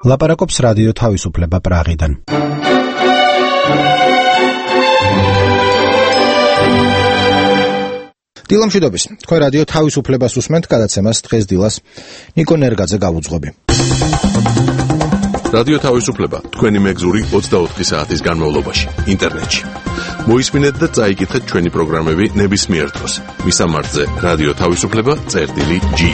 ლაპარაკობს რადიო თავისუფლება პრაღიდან. დილამშვიდობის, თქვენ რადიო თავისუფლებას უსმენთ, გადაცემას დღეს დილას ნიკო ნერგაძე გავუძღობი. რადიო თავისუფლება, თქვენი მეგზური 24 საათის განმავლობაში, ინტერნეტში. მოისმინეთ და წაიკითხეთ ჩვენი პროგრამები ნებისმიერ დროს. მისამართზე რადიო თავისუფლება.ge.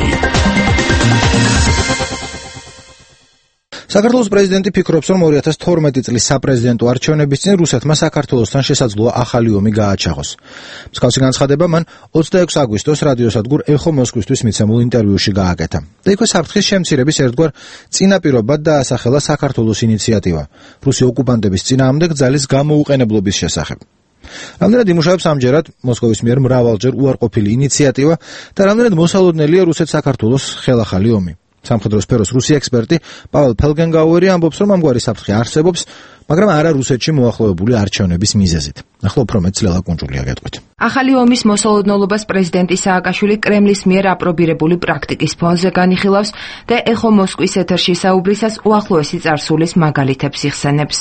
საქართველოს პრეზიდენტი ფიქრობს, რომ 2012 წლის საპრეზიდენტო არჩევნების წინ რუსეთმა საქართველოსთან შესაძლოა ახალი ომი გააჩაღოს. მსგავსი განცხადება მან 26 აგვისტოს რადიოსადგურ ეხო მოსკვისთვის მიცემულ ინტერვიუში გააკეთა. და იქვე საფრთხის შემცირების ერთგვარ წინაპირობად დაასახელა საქართველოს ინიციატივა რუსი ოკუპანტების წინააღმდეგ ძალის გამოუყენებლობის შესახებ. რამდენად იმუშავებს ამჯერად მოსკოვის მიერ მრავალჯერ უარყოფილი ინიციატივა და რამდენად მოსალოდნელია რუსეთ-საქართველოს ხელახალი ომი. სამხედრო სფეროს რუსი ექსპერტი პაվել ფელგენგაუერი ამბობს, რომ ამგვარი საფრთხე არსებობს, მაგრამ არა რუსეთში მოახლოებული არჩევნების მიზეზით. ახლა უფრო მეტ ლელა კუნჭულია გეტყვით. ახალი ომის მოსალოდნელობას პრეზიდენტი სააკაშვილი კრემლის მიერ აპრობირებული პრაქტიკის ფონზე განიხილავს და ეხო მოსკვის ეთერში საუბრისას უახლოესი წარსულის მაგალითებს იხსენებს.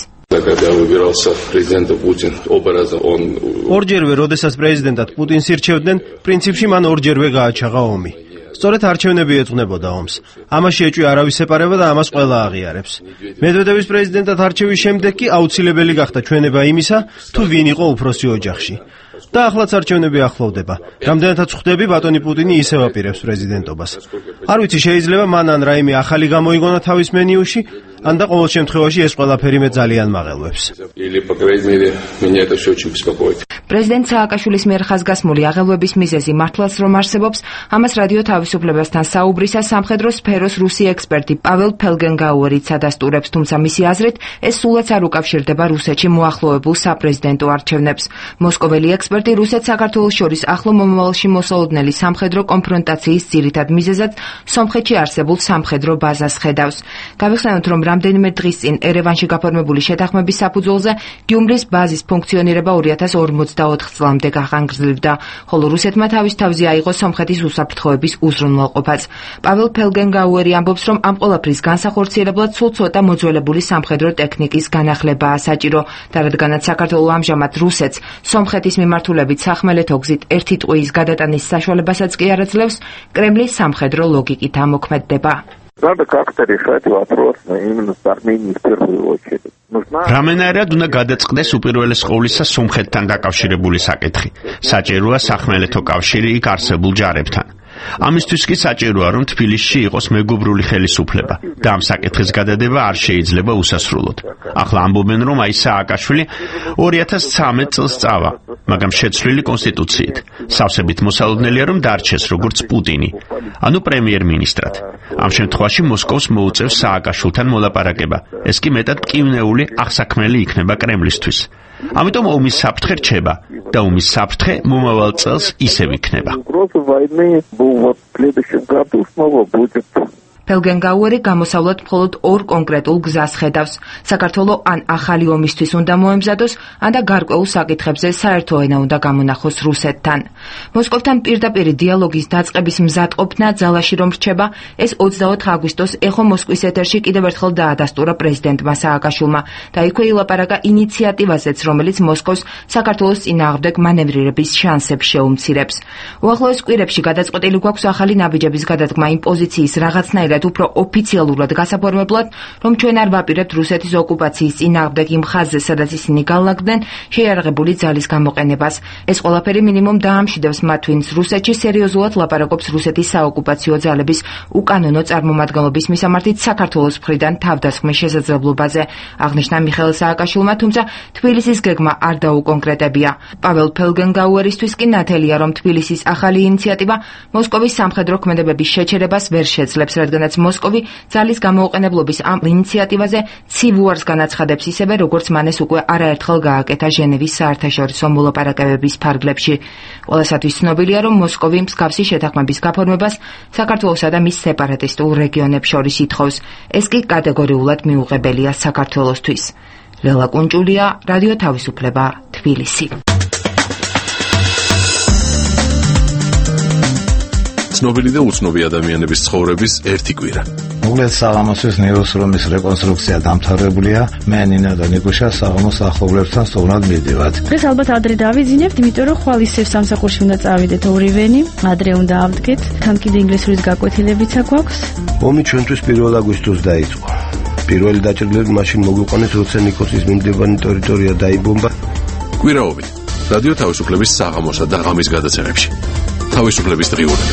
ორჯერვე, როდესაც პრეზიდენტად პუტინს ირჩევდნენ, პრინციპში მან ორჯერვე გააჩაღა ომი. სწორედ არჩევნები ეძღვნებოდა ომს. ამაში ეჭვი არავის ეპარება და ამას ყველა აღიარებს. მედვედევის პრეზიდენტად არჩევის შემდეგ კი აუცილებელი გახდა ჩვენება იმისა, თუ ვინ იყო უფროსი ოჯახში. და ახლაც არჩევნები ახლოვდება. რამდენადაც ხვდები, ბატონი პუტინი ისევ აპირებს პრეზიდენტობას. არ ვიცი, შეიძლება მან ან რაიმე ახალი გამოიგონა თავის მენიუში, ან და ყოველ შემთხვევაში ეს ყველაფერი მე ძალიან მაღელვებს. პრეზიდენტ სააკაშვილის მიერ ხაზგასმული აღელვების მიზეზი მართლაც რომ არსებობს, ამას რადიო თავისუფლებასთან საუბრისას სამხედრო სფეროს რუსი ექსპერტი პაվել ფელგენგაუერიც ადასტურებს, თუმცა მისი აზრით ეს სულაც არ უკავშირდება რუსეთში მოახლოებულ საპრეზიდენტო არჩევნებს. მოსკოველი ექსპერტი რუსეთ-საქართველოს შორის ახლო მომავალში მოსალოდნელი სამხედრო კონფრონტაციის ძირითად მიზეზად სომხეთში არსებულ სამხედრო ბაზას ხედავს. გავიხსენოთ, რომ რამდენიმე დღის წინ ერევანში გაფორმებული შეთანხმების საფუძველზე გიუმრის ბაზის ფუნქციონირება 2044 წლამდე გახანგრძლივდა, ხოლო რუსეთმა თავის თავზე აიღო სომხეთის უსაფრთხოების უზრუნველყოფაც. პაվել ფელგენგაუერი ამბობს, რომ ამ ყველაფრის განსახორციელებლად სულ ცოტა მოძველებული სამხედრო ტექნიკის განახლებაა საჭირო და რადგანაც საქართველო ამჟამად რუსეთს სომხეთის მიმართულებით სახმელეთო გზით ერთი ტყვიის გადატანის საშუალებასაც კი არ აძლევს, კრემლის სამხედრო ლოგიკით ამოქმედდება. რამენერად უნდა გადაწყდეს უპირველეს ყოვლისა სომხეთთან დაკავშირებული საკითხი. საჭიროა სახმელეთო კავშირი იქ არსებულ ჯარებთან. ამისთვის კი საჭიროა, რომ თბილისში იყოს მეგობრული ხელისუფლება და ამ საკითხის გადადება არ შეიძლება უსასრულოდ. ახლა ამბობენ, რომ აი სააკაშვილი 2013 წელს წავა, მაგრამ შეცვლილი კონსტიტუციით. სავსებით მოსალოდნელია, რომ დარჩეს როგორც პუტინი, ანუ პრემიერ-მინისტრად. ამ შემთხვევაში მოსკოვს მოუწევს სააკაშვილთან მოლაპარაკება. ეს კი მეტად მტკივნეული აღსაქმელი იქნება კრემლისთვის. ამიტომ ომის საფრთხე რჩება და ომის საფრთხე მომავალ წელს ისევ იქნება. ფელგენგაუერი გამოსავლად მხოლოდ ორ კონკრეტულ გზას ხედავს. საქართველო ან ახალი ომისთვის უნდა მოემზადოს, ან და გარკვეულ საკითხებზე საერთო ენა უნდა გამონახოს რუსეთთან. მოსკოვთან პირდაპირი დიალოგის დაწყების მზადყოფნა ძალაში რომ რჩება, ეს 24 აგვისტოს ეხო მოსკვის ეთერში კიდევ ერთხელ დაადასტურა პრეზიდენტმა სააკაშვილმა და იქვე ილაპარაკა ინიციატივაზეც, რომელიც მოსკოვს საქართველოს წინააღმდეგ მანევრირების შანსებს შეუმცირებს. უახლოეს კვირებში გადაწყვეტილი გვაქვს ახალი ნაბიჯების გადადგმა იმ პოზიციის რაღაცნაირად უფრო ოფიციალურად გასაფორმებლად, რომ ჩვენ არ ვაპირებთ რუსეთის ოკუპაციის წინააღმდეგ იმ ხაზზე, სადაც ისინი განლაგდნენ შეიარაღებული ძალის გამოყენებას. ეს ყველაფერი მინიმუმ დაამშვიდებს მათ, ვინც რუსეთში სერიოზულად ლაპარაკობს რუსეთის საოკუპაციო ძალების უკანონო წარმომადგენლობის მისამართით საქართველოს მხრიდან თავდასხმის შესაძლებლობაზე, აღნიშნა მიხეილ სააკაშვილმა, თუმცა თბილისის გეგმა არ დაუკონკრეტებია. პაվել ფელგენგაუერისთვის კი ნათელია, რომ თბილისის ახალი ინიციატივა მოსკოვის სამხედრო ქმედებების შეჩერებას ვერ შეძლებს, რადგანაც მოსკოვი ძალის გამოუყენებლობის ამ ინიციატივაზე ცივ უარს განაცხადებს, ისევე როგორც მან ეს უკვე არაერთხელ გააკეთა ჟენევის საერთაშორისო მოლაპარაკებების ფარგლებში. ყველასათვის ცნობილია, რომ მოსკოვი მსგავსი შეთანხმების გაფორმებას საქართველოსა და მის სეპარატისტულ რეგიონებს შორის ითხოვს. ეს კი კატეგორიულად მიუღებელია საქართველოსთვის. ლელა კუნჭულია, რადიო თავისუფლება, თბილისი. ცნობილი და უცნობი ადამიანების ცხოვრების ერთი კვირა. მოკლედ საღამოსთვის ნეიროსრომის რეკონსტრუქცია დამთავრებულია. მე ნინა და ნიკუშა საღამოს ახლობლებთან სწორად მივდივართ. დღეს ალბათ ადრე დავიძინებთ, იმიტომ რომ ხვალ ისევ სამსახურში უნდა წავიდეთ ორივენი. ადრე უნდა ავდგეთ. თან კიდე ინგლისურის გაკვეთილებიც აქვს. ომი ჩვენთვის 1 აგვისტოს დაიწყო. პირველი დაჭრილები მაშინ მოგვიყვანეს, როცა ნიკოსის მიმდებარე ტერიტორია დაიბომბა. კვირაობით რადიო თავისუფლების საღამოსა და ღამის გადაცემებში. თავისუფლების დღიურები.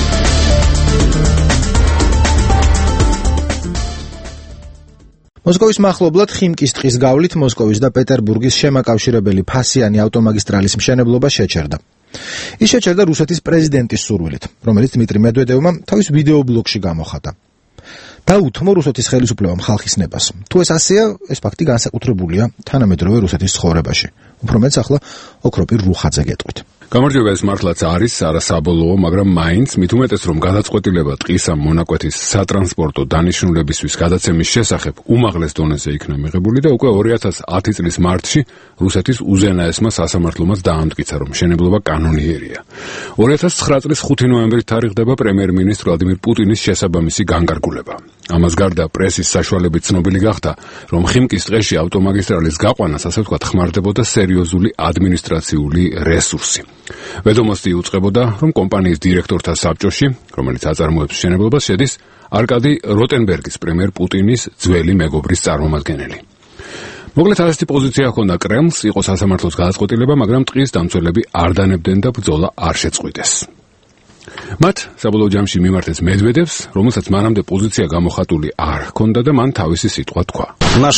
მოსკოვის მახლობლად ხიმკის ტყის გავლით მოსკოვის და პეტერბურგის შემაკავშირებელი ფასიანი ავტომაგისტრალის მშენებლობა შეჩერდა. ის შეჩერდა რუსეთის პრეზიდენტის სურვილით, რომელიც დმიტრი მედვედევმა თავის ვიდეობლოგში გამოხატა. დაუთმო რუსეთის ხელისუფლებამ ხალხის ნებას. თუ ეს ასეა, ეს ფაქტი განსაკუთრებულია თანამედროვე რუსეთის ცხოვრებაში. უფრო მეც ახლა ოქროპირ რუხაძე გეტყვით. გამარჯვება, ეს მართლაც არის არასაბოლოო, მაგრამ მაინც მით უმეტეს რომ გადაწყვეტილება ტყის ამ მონაკვეთის სატრანსპორტო დანიშნულებისთვის გადაცემის შესახებ უმაღლეს დონეზე იქნა მიღებული და უკვე 2010 წლის მარტში რუსეთის უზენაესმა სასამართლომაც დაამტკიცა, რომ მშენებლობა კანონიერია. 2009 წლის 5 ნოემბერით თარიღდება პრემიერ-მინისტრ ვლადიმირ პუტინის შესაბამისი განკარგულება. ამას გარდა პრესის საშუალებით ცნობილი გახდა, რომ ხიმკის ტყეში ავტომაგისტრალის გაყვანას, ასე ვთქვათ, ხმარდებოდა სერიოზული ადმინისტრაციული რესურსი. ვედომოსტი იუწყებოდა, რომ კომპანიის დირექტორთა საბჭოში, რომელიც აწარმოებს მშენებლობას, შედის არკადი როტენბერგის პრემიერ პუტინის ძველი მეგობრის წარმომადგენელი. მოკლედ ასეთი პოზიცია ჰქონდა კრემლს, იყო სასამართლოს გადაწყვეტილება, მაგრამ ტყის დამცველები არ დანებდნენ და ბრძოლა არ შეწყვიტეს. მათ საბოლოო ჯამში მიმართეს მედვედევს, რომელსაც მანამდე პოზიცია გამოხატული არ ჰქონდა და მან თავისი სიტყვა თქვა.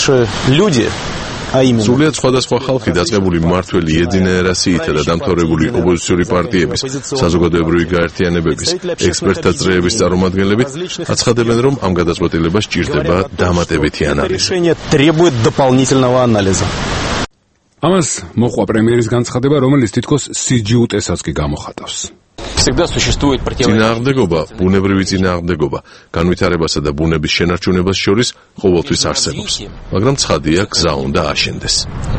სრულიად სხვადასხვა ხალხი დაწყებული მმართველი იეძინა ერასიითა და დამთავრებული ოპოზიციური პარტიების, საზოგადოებრივი გაერთიანებების, ექსპერტთა წრეების წარმომადგენლები აცხადებენ, რომ ამ გადაწყვეტილებას სჭირდება დამატებითი ანალიზი. ამას მოყვა პრემიერის განცხადება, რომელიც თითქოს სიჯიუტესაც კი გამოხატავს. წინააღმდეგობა, ბუნებრივი წინააღმდეგობა, განვითარებასა და ბუნების შენარჩუნებას შორის ყოველთვის არსებობს, მაგრამ ცხადია, გზა უნდა აშენდეს.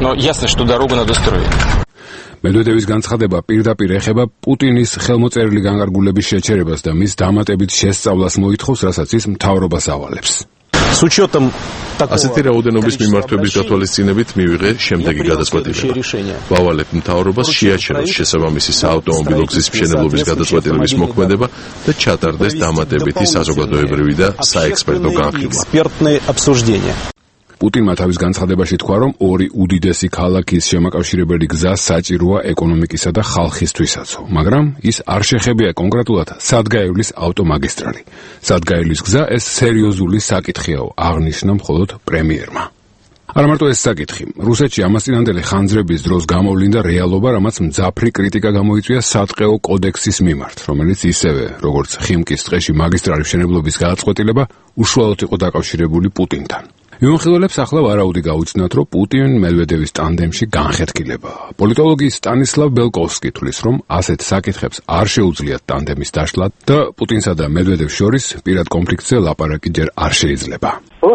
მედვედევის განცხადება პირდაპირ ეხება პუტინის ხელმოწერილი განკარგულების შეჩერებას და მის დამატებით შესწავლას მოითხოვს, რასაც ის მთავრობას ავალებს. ასეთი რაოდენობის მიმართვების გათვალისწინებით მივიღე შემდეგი გადაწყვეტილება. ვავალებ მთავრობას შეაჩეროს შესაბამისი საავტომობილო გზის მშენებლობის გადაწყვეტილების მოქმედება და ჩატარდეს დამატებითი საზოგადოებრივი და საექსპერტო განხილვა. პუტინმა თავის განცხადებაში თქვა, რომ ორი უდიდესი ქალაქის შემაკავშირებელი გზა საჭიროა ეკონომიკისა და ხალხისთვისაც, მაგრამ ის არ შეხებია კონკრეტულად სადგაივლის ავტომაგისტრალი. სადგაივლის გზა ეს სერიოზული საკითხიაო, აღნიშნა მხოლოდ პრემიერმა. არა მარტო ეს საკითხი, რუსეთში ამასწინანდელი ხანძრების დროს გამოვლინდა რეალობა, რამაც მძაფრი კრიტიკა გამოიწვია სატყეო კოდექსის მიმართ, რომელიც ისევე, როგორც ხიმკის ტყეში მაგისტრალის მშენებლობის გადაწყვეტილება, უშუალოდ იყო დაკავშირებული პუტინთან. მიმოხილველებს ახლა ვარაუდი გაუჩნდათ, რომ პუტინ-მედვედევის ტანდემში განხეთქილება. პოლიტოლოგი სტანისლავ ბელკოვსკი თვლის, რომ ასეთ საკითხებს არ შეუძლიათ ტანდემის დაშლა და პუტინსა და მედვედევს შორის პირად კონფლიქტზე ლაპარაკი ჯერ არ შეიძლება.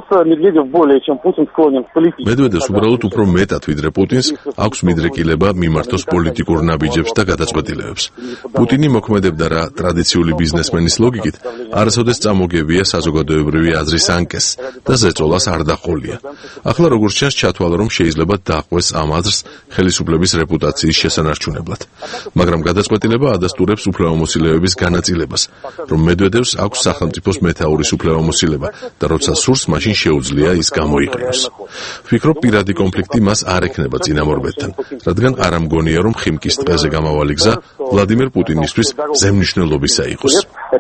მედვედევს უბრალოდ უფრო მეტად ვიდრე პუტინს აქვს მიდრეკილება მიმართოს პოლიტიკურ ნაბიჯებს და გადაწყვეტილებებს. პუტინი მოქმედებდა რა ტრადიციული ბიზნესმენის ლოგიკით, არასოდეს წამოგებია საზოგადოებრივი აზრის ანკეს და ზეწოლას არ დაყოლია. ახლა როგორც ჩანს, ჩათვალა, რომ შეიძლება დაყვეს ამ აზრს ხელისუფლების რეპუტაციის შესანარჩუნებლად. მაგრამ გადაწყვეტილება ადასტურებს უფლებამოსილების განაწილებას, რომ მედვედევს აქვს სახელმწიფოს მეთაურის უფლებამოსილება და როცა სურს, მაშინ შეუძლია ის გამოიყენოს. ვფიქრობ, პირადი კონფლიქტი მას არ ექნება წინამორბედთან, რადგან არ ამგონია, რომ ხიმკის ტყეზე გამავალი გზა ვლადიმერ პუტინისთვის ზემნიშნელობისა იყოს.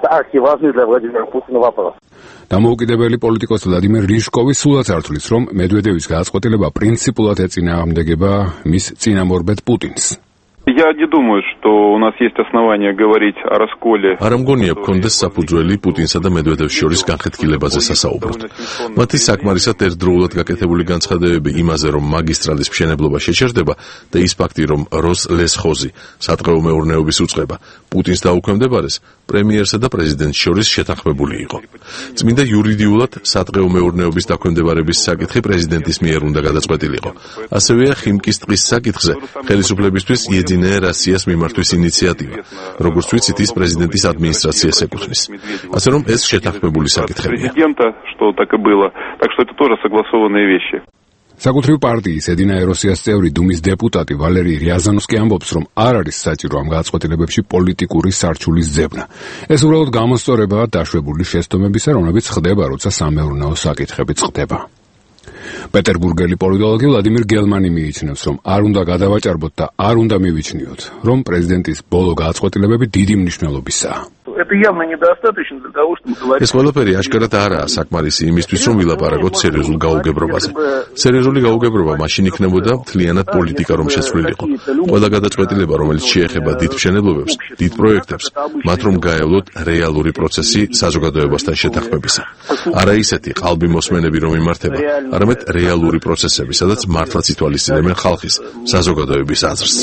დამოუკიდებელი პოლიტიკოს ვლადიმერ რიჟკოვი სულაც არ თვლის, რომ მედვედევის გადაწყვეტილება პრინციპულად ეწინააღმდეგება მის წინამორბედ პუტინს. Я не думаю, что у нас есть основания говорить о расколе. არ ამგონია გქონდეს საფუძველი პუტინსა და მედვედევს შორის განხეთქილებაზე სასაუბროთ. მათი საკმარისად ერთდროულად გაკეთებული განცხადებები იმაზე, რომ მაგისტრალის მშენებლობა შეჩერდება და ის ფაქტი, რომ როსლესხოზი, სატყეო მეურნეობის უწყება, პუტინს დაუქვემდებარეს, პრემიერსა და პრეზიდენტს შორის შეთანხმებული იყო. წმინდა იურიდიულად სატყეო მეურნეობის დაქვემდებარების საკითხი პრეზიდენტის მიერ უნდა გადაწყვეტილიყო. ასევეა ხიმკის ტყის საკითხზე ხელისუფლებისთვის იეძინა რასიას მიმართვის ინიციატივა, როგორც ვიცით, ის პრეზიდენტის ადმინისტრაციას ეკუთვნის. ასე რომ ეს შეთანხმებული საკითხებია. Президента, что что так и было. Так что это тоже согласованные вещи. საკუთრივ პარტიის ედინაე როსიას წევრი დუმის დეპუტატი ვალერი რიაზანოვსკი ამბობს, რომ არ არის საჭირო ამ გადაწყვეტილებებში პოლიტიკური სარჩულის ძებნა. ეს უბრალოდ გამოსწორებაა დაშვებული შეცდომებისა, რომლებიც ხდება, როცა სამეურნეო საკითხები წყდება. პეტერბურგელი პოლიტოლოგი ვლადიმირ გელმანი მიიჩნევს, რომ არ უნდა გადავაჭარბოთ და არ უნდა მივიჩნიოთ, რომ პრეზიდენტის ბოლო გადაწყვეტილებები დიდი მნიშვნელობისაა. ეს ყველაფერი აშკარად არაა საკმარისი იმისთვის, რომ ვილაპარაკოთ სერიოზულ გაუგებრობაზე. სერიოზული გაუგებრობა მაშინ იქნებოდა მთლიანად პოლიტიკა რომ შეცვლილიყო. ყველა გადაწყვეტილება, რომელიც შეეხება დიდ მშენებლობებს, დიდ პროექტებს, მათ რომ გაევლოთ რეალური პროცესი საზოგადოებასთან შეთანხმებისა. არა ისეთი ყალბი მოსმენები რომ იმართება, არამედ რეალური პროცესები, სადაც მართლაც ითვალისწინებენ ხალხის, საზოგადოების აზრს.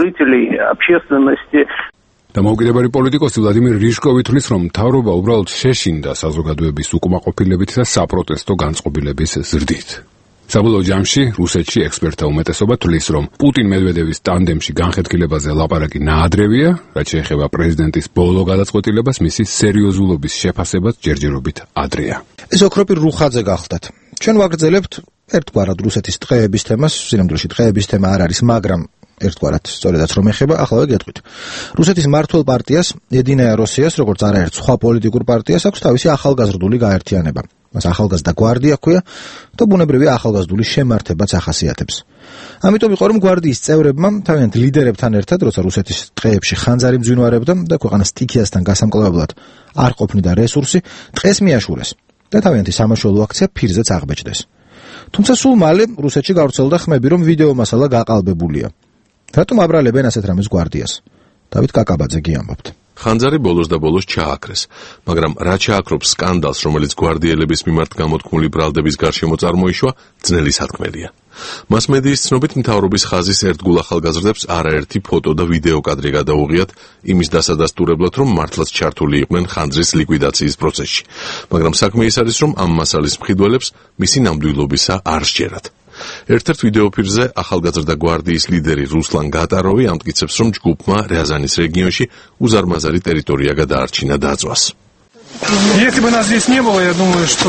დამოუკიდებელი პოლიტიკოსი ვლადიმირ რიჟკოვი თვლის, რომ მთავრობა უბრალოდ შეშინდა საზოგადოების უკმაყოფილებით და საპროტესტო განწყობილების ზრდით. საბოლოო ჯამში რუსეთში ექსპერტთა უმეტესობა თვლის, რომ პუტინ-მედვედევის ტანდემში განხეთქილებაზე ლაპარაკი ნაადრევია, რაც შეეხება პრეზიდენტის ბოლო გადაწყვეტილებას, მისი სერიოზულობის შეფასებაც ჯერჯერობით ადრეა. ეს ოქროპირ რუხაძე გახლდათ. ჩვენ ვაგრძელებთ ერთგვარად რუსეთის ტყეების თემას, სინამდვილეში ტყეების თემა არ არის, მაგრამ ერთგვარად სწორედაც რომ ეხება, ახლავე გეტყვით. რუსეთის მართულ პარტიას, ედინაე როსიას, როგორც არაერთ სხვა პოლიტიკურ პარტიას აქვს თავისი ახალგაზრდული გაერთიანება. მას ახალგაზრდა გვარდია ჰქვია და ბუნებრივია ახალგაზრდული შემართებაც ახასიათებს. ამიტომ იყო რომ გვარდიის წევრებმა თავიანთ ლიდერებთან ერთად, როცა რუსეთის ტყეებში ხანძარი მძვინვარებდა და ქვეყანას სტიქიასთან გასამკლავებლად არ ყოფნიდა რესურსი, ტყეს მიაშურეს და თავიანთი სამაშველო აქცია ფირზეც აღბეჭდეს. თუმცა სულ მალე რუსეთში გავრცელდა ხმები, რომ ვიდეო მასალა გაყალბებულია. რატომ აბრალებენ ასეთ რამეს გვარდიას? დავით კაკაბაძე ამბობთ. ხანძარი ბოლოს და ბოლოს ჩააქრეს, მაგრამ რა ჩააქრობს სკანდალს, რომელიც გვარდიელების მიმართ გამოთქმული ბრალდების გარშემო წარმოიშვა, ძნელი სათქმელია. მასმედიის ცნობით მთავრობის ხაზის ერთგულ ახალგაზრდებს არაერთი ფოტო და ვიდეო კადრი გადაუღიათ იმის დასადასტურებლად, რომ მართლაც ჩართული იყვნენ ხანძრის ლიკვიდაციის პროცესში, მაგრამ საქმე ის არის, რომ ამ მასალის მყიდველებს მისი ნამდვილობისა არ სჯერათ. ერთ-ერთ ვიდეოფილმზე ახალგაზრდა გვარდიის ლიდერი რუსლან გატაროვი ამტკიცებს, რომ ჯგუფმა რიაზანის რეგიონში უზარმაზარი ტერიტორია გადაარჩინა დაწვას. Если бы нас здесь не было, я думаю, что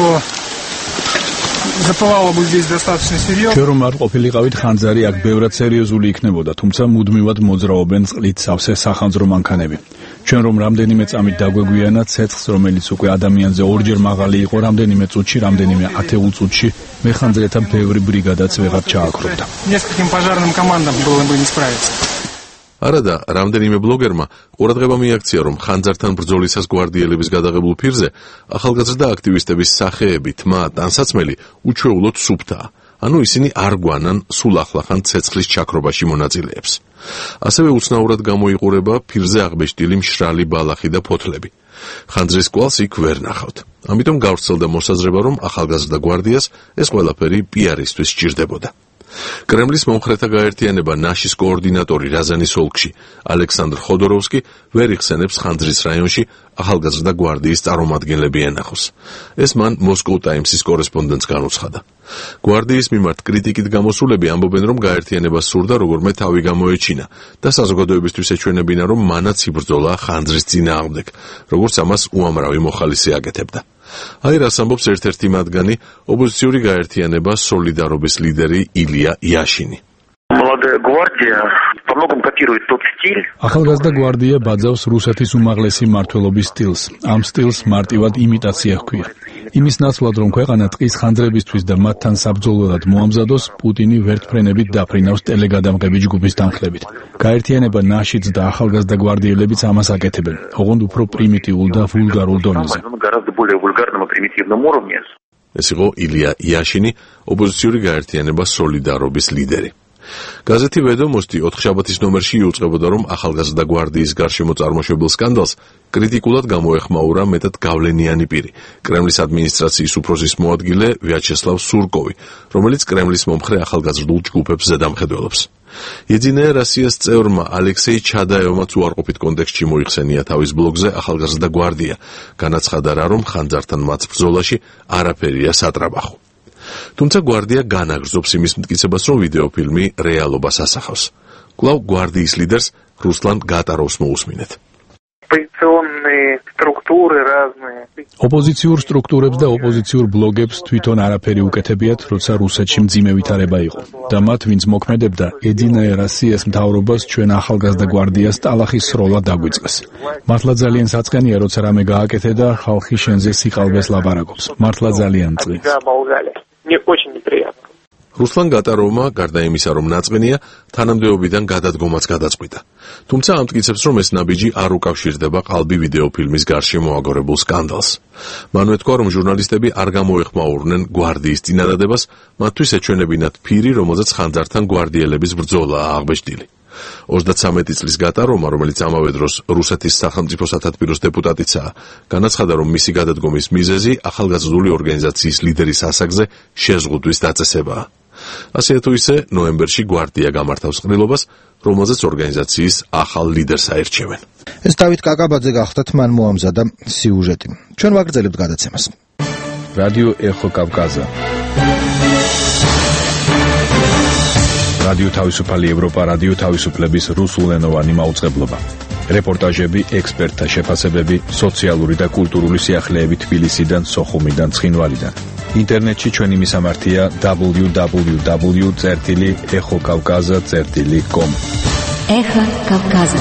запылало бы здесь достаточно серьезно. Ჩვენ რომ არ ყოფილიყავით, ხანძარი აქ ბევრად სერიოზული იქნებოდა, თუმცა მუდმივად მოძრაობენ წყლით სავსე სახანძრო მანქანები. ჩვენ რომ რამდენიმე წამით დაგვეგვიანა ცეცხლს, რომელიც უკვე ადამიანზე ორჯერ მაღალი იყო, რამდენიმე წუთში, რამდენიმე ათეულ წუთში, მე ხანძრეთან ბევრი ბრიგადაც ვეღარ ჩააქრობდა. Нескольким пожарным командам было бы не справиться. არადა რამდენიმე ბლოგერმა ყურადღება მიაქცია, რომ ხანძართან ბრძოლისას გვარდიელების გადაღებულ ფირზე ახალგაზრდა აქტივისტების სახეები, თმა, ტანსაცმელი უჩვეულოდ სუფთაა. ანუ ისინი არ გვანან სულ ახლახან ცეცხლის ჩაქრობაში მონაწილეებს. ასევე უცნაურად გამოიყურება ფირზე აღბეჭდილი მშრალი ბალახი და ფოთლები. ხანძრის კვალს იქ ვერ ნახავთ. ამიტომ გავრცელდა მოსაზრება, რომ ახალგაზრდა გვარდიას ეს ყველაფერი პიარისთვის სჭირდებოდა. კრემლის მომხრეთა გაერთიანება ნაშის კოორდინატორი რაზანის ოლქში ალექსანდრ ხოდოროვსკი ვერ იხსენებს ხანძრის რაიონში ახალგაზრდა გვარდიის წარმომადგენლები ენახოს. ეს მან მოსკოვ ტაიმსის კორესპონდენტს განუცხადა. გვარდიის მიმართ კრიტიკით გამოსულები ამბობენ, რომ გაერთიანება სურდა როგორმე თავი გამოეჩინა და საზოგადოებისთვის ეჩვენებინა, რომ მანაც იბრძოლა ხანძრის წინააღმდეგ, როგორც ამას უამრავი მოხალისე აკეთებდა. აი რას ამბობს ერთ-ერთი მათგანი, ოპოზიციური გაერთიანება სოლიდარობის ლიდერი ილია იაშინი. ახალგაზრდა გვარდია ბაძავს რუსეთის უმაღლესი მმართველობის სტილს. ამ სტილს მარტივად იმიტაცია ჰქვია. იმის ნაცვლად, რომ ქვეყანა ტყის ხანძრებისთვის და მათთან საბრძოლველად მოამზადოს, პუტინი ვერტფრენებით დაფრინავს ტელეგადამღები ჯგუფის თანხლებით. გაერთიანება ნაშიც და ახალგაზრდა გვარდიელებიც ამას აკეთებენ, ოღონდ უფრო პრიმიტიულ და ვულგარულ დონეზე. ეს იყო ილია იაშინი, ოპოზიციური გაერთიანება სოლიდარობის ლიდერი. გაზეთი ვედომოსტი 4 შაბათის ნომერში იუწყებოდა, რომ ახალგაზრდა გვარდიის გარშემო წარმოშობილ სკანდალს კრიტიკულად გამოეხმაურა მეტად გავლენიანი პირი, კრემლის ადმინისტრაციის უფროსის მოადგილე ვიაჩესლავ სურკოვი, რომელიც კრემლის მომხრე ახალგაზრდულ ჯგუფებს ზედამხედველობს. ეძინაე რასიას წევრმა ალექსეი ჩადაევმაც უარყოფით კონტექსტში მოიხსენია თავის ბლოგზე ახალგაზრდა გვარდია, განაცხადა რა, რომ ხანძართან მათ ბრძოლაში არაფერია სატრაბახო. თუმცა გვარდია განაგრძობს იმის მტკიცებას, რომ ვიდეოფილმი რეალობას ასახავს. კვლავ გვარდიის ლიდერს რუსლან გატაროვს მოусმინეთ. оппозиционные структуры разные. ოპოზიციურ სტრუქტურებს და ოპოზიციურ ბლოგებს თვითონ არაფერი უკეთებიათ, როცა რუსეთში მძიმე ვითარება იყო. და მათ, ვინც მოქმედებდა ედინა ერასიას მთავრობას, ჩვენ ახალგაზრდა გვარდიას ტალახის სროლა დაგვიწყეს. მართლა ძალიან საწყენია, როცა რამე გააკეთე და ხალხი შენზე სიყალბეს ლაპარაკობს. მართლა ძალიან წყლის. Мне очень неприятно. რუსლან გატაროვმა, გარდა იმისა, რომ ნაწყენია, თანამდებობიდან გადადგომაც გადაწყვიტა. თუმცა ამტკიცებს, რომ ეს ნაბიჯი არ უკავშირდება ყალბი ვიდეოფილმის გარშემო აგორებულ სკანდალს. მანვე თქვა, რომ ჟურნალისტები არ გამოეხმაურნენ გვარდიის წინადადებას, მათთვის ეჩვენებინათ ფირი, რომელზეც ხანძართან გვარდიელების ბრძოლაა აღბეჭდილი. 33 წლის გატარომა, რომელიც ამავე დროს რუსეთის სახელმწიფო სათათბიროს დეპუტატიცაა, განაცხადა, რომ მისი გადადგომის მიზეზი ახალგაზრდული ორგანიზაციის ლიდერის ასაკზე შეზღუდვის დაწესებაა. ასე თუ ისე, ნოემბერში გვარდია გამართავს ყრილობას, რომელზეც ორგანიზაციის ახალ ლიდერს აერჩევენ. ეს დავით კაკაბაძე გახდათ, მან მოამზადა სიუჟეტი. ჩვენ ვაგრძელებთ გადაცემას. რადიო ეხო კავკაზა. რადიო თავისუფალი ევროპა, რადიო თავისუფლების რუსულენოვანი მაუწყებლობა. რეპორტაჟები, ექსპერტთა შეფასებები, სოციალური და კულტურული სიახლეები თბილისიდან, სოხუმიდან, ცხინვალიდან. ინტერნეტში ჩვენი მისამართია www.exokavkaza.com. ეხა კავკაზა.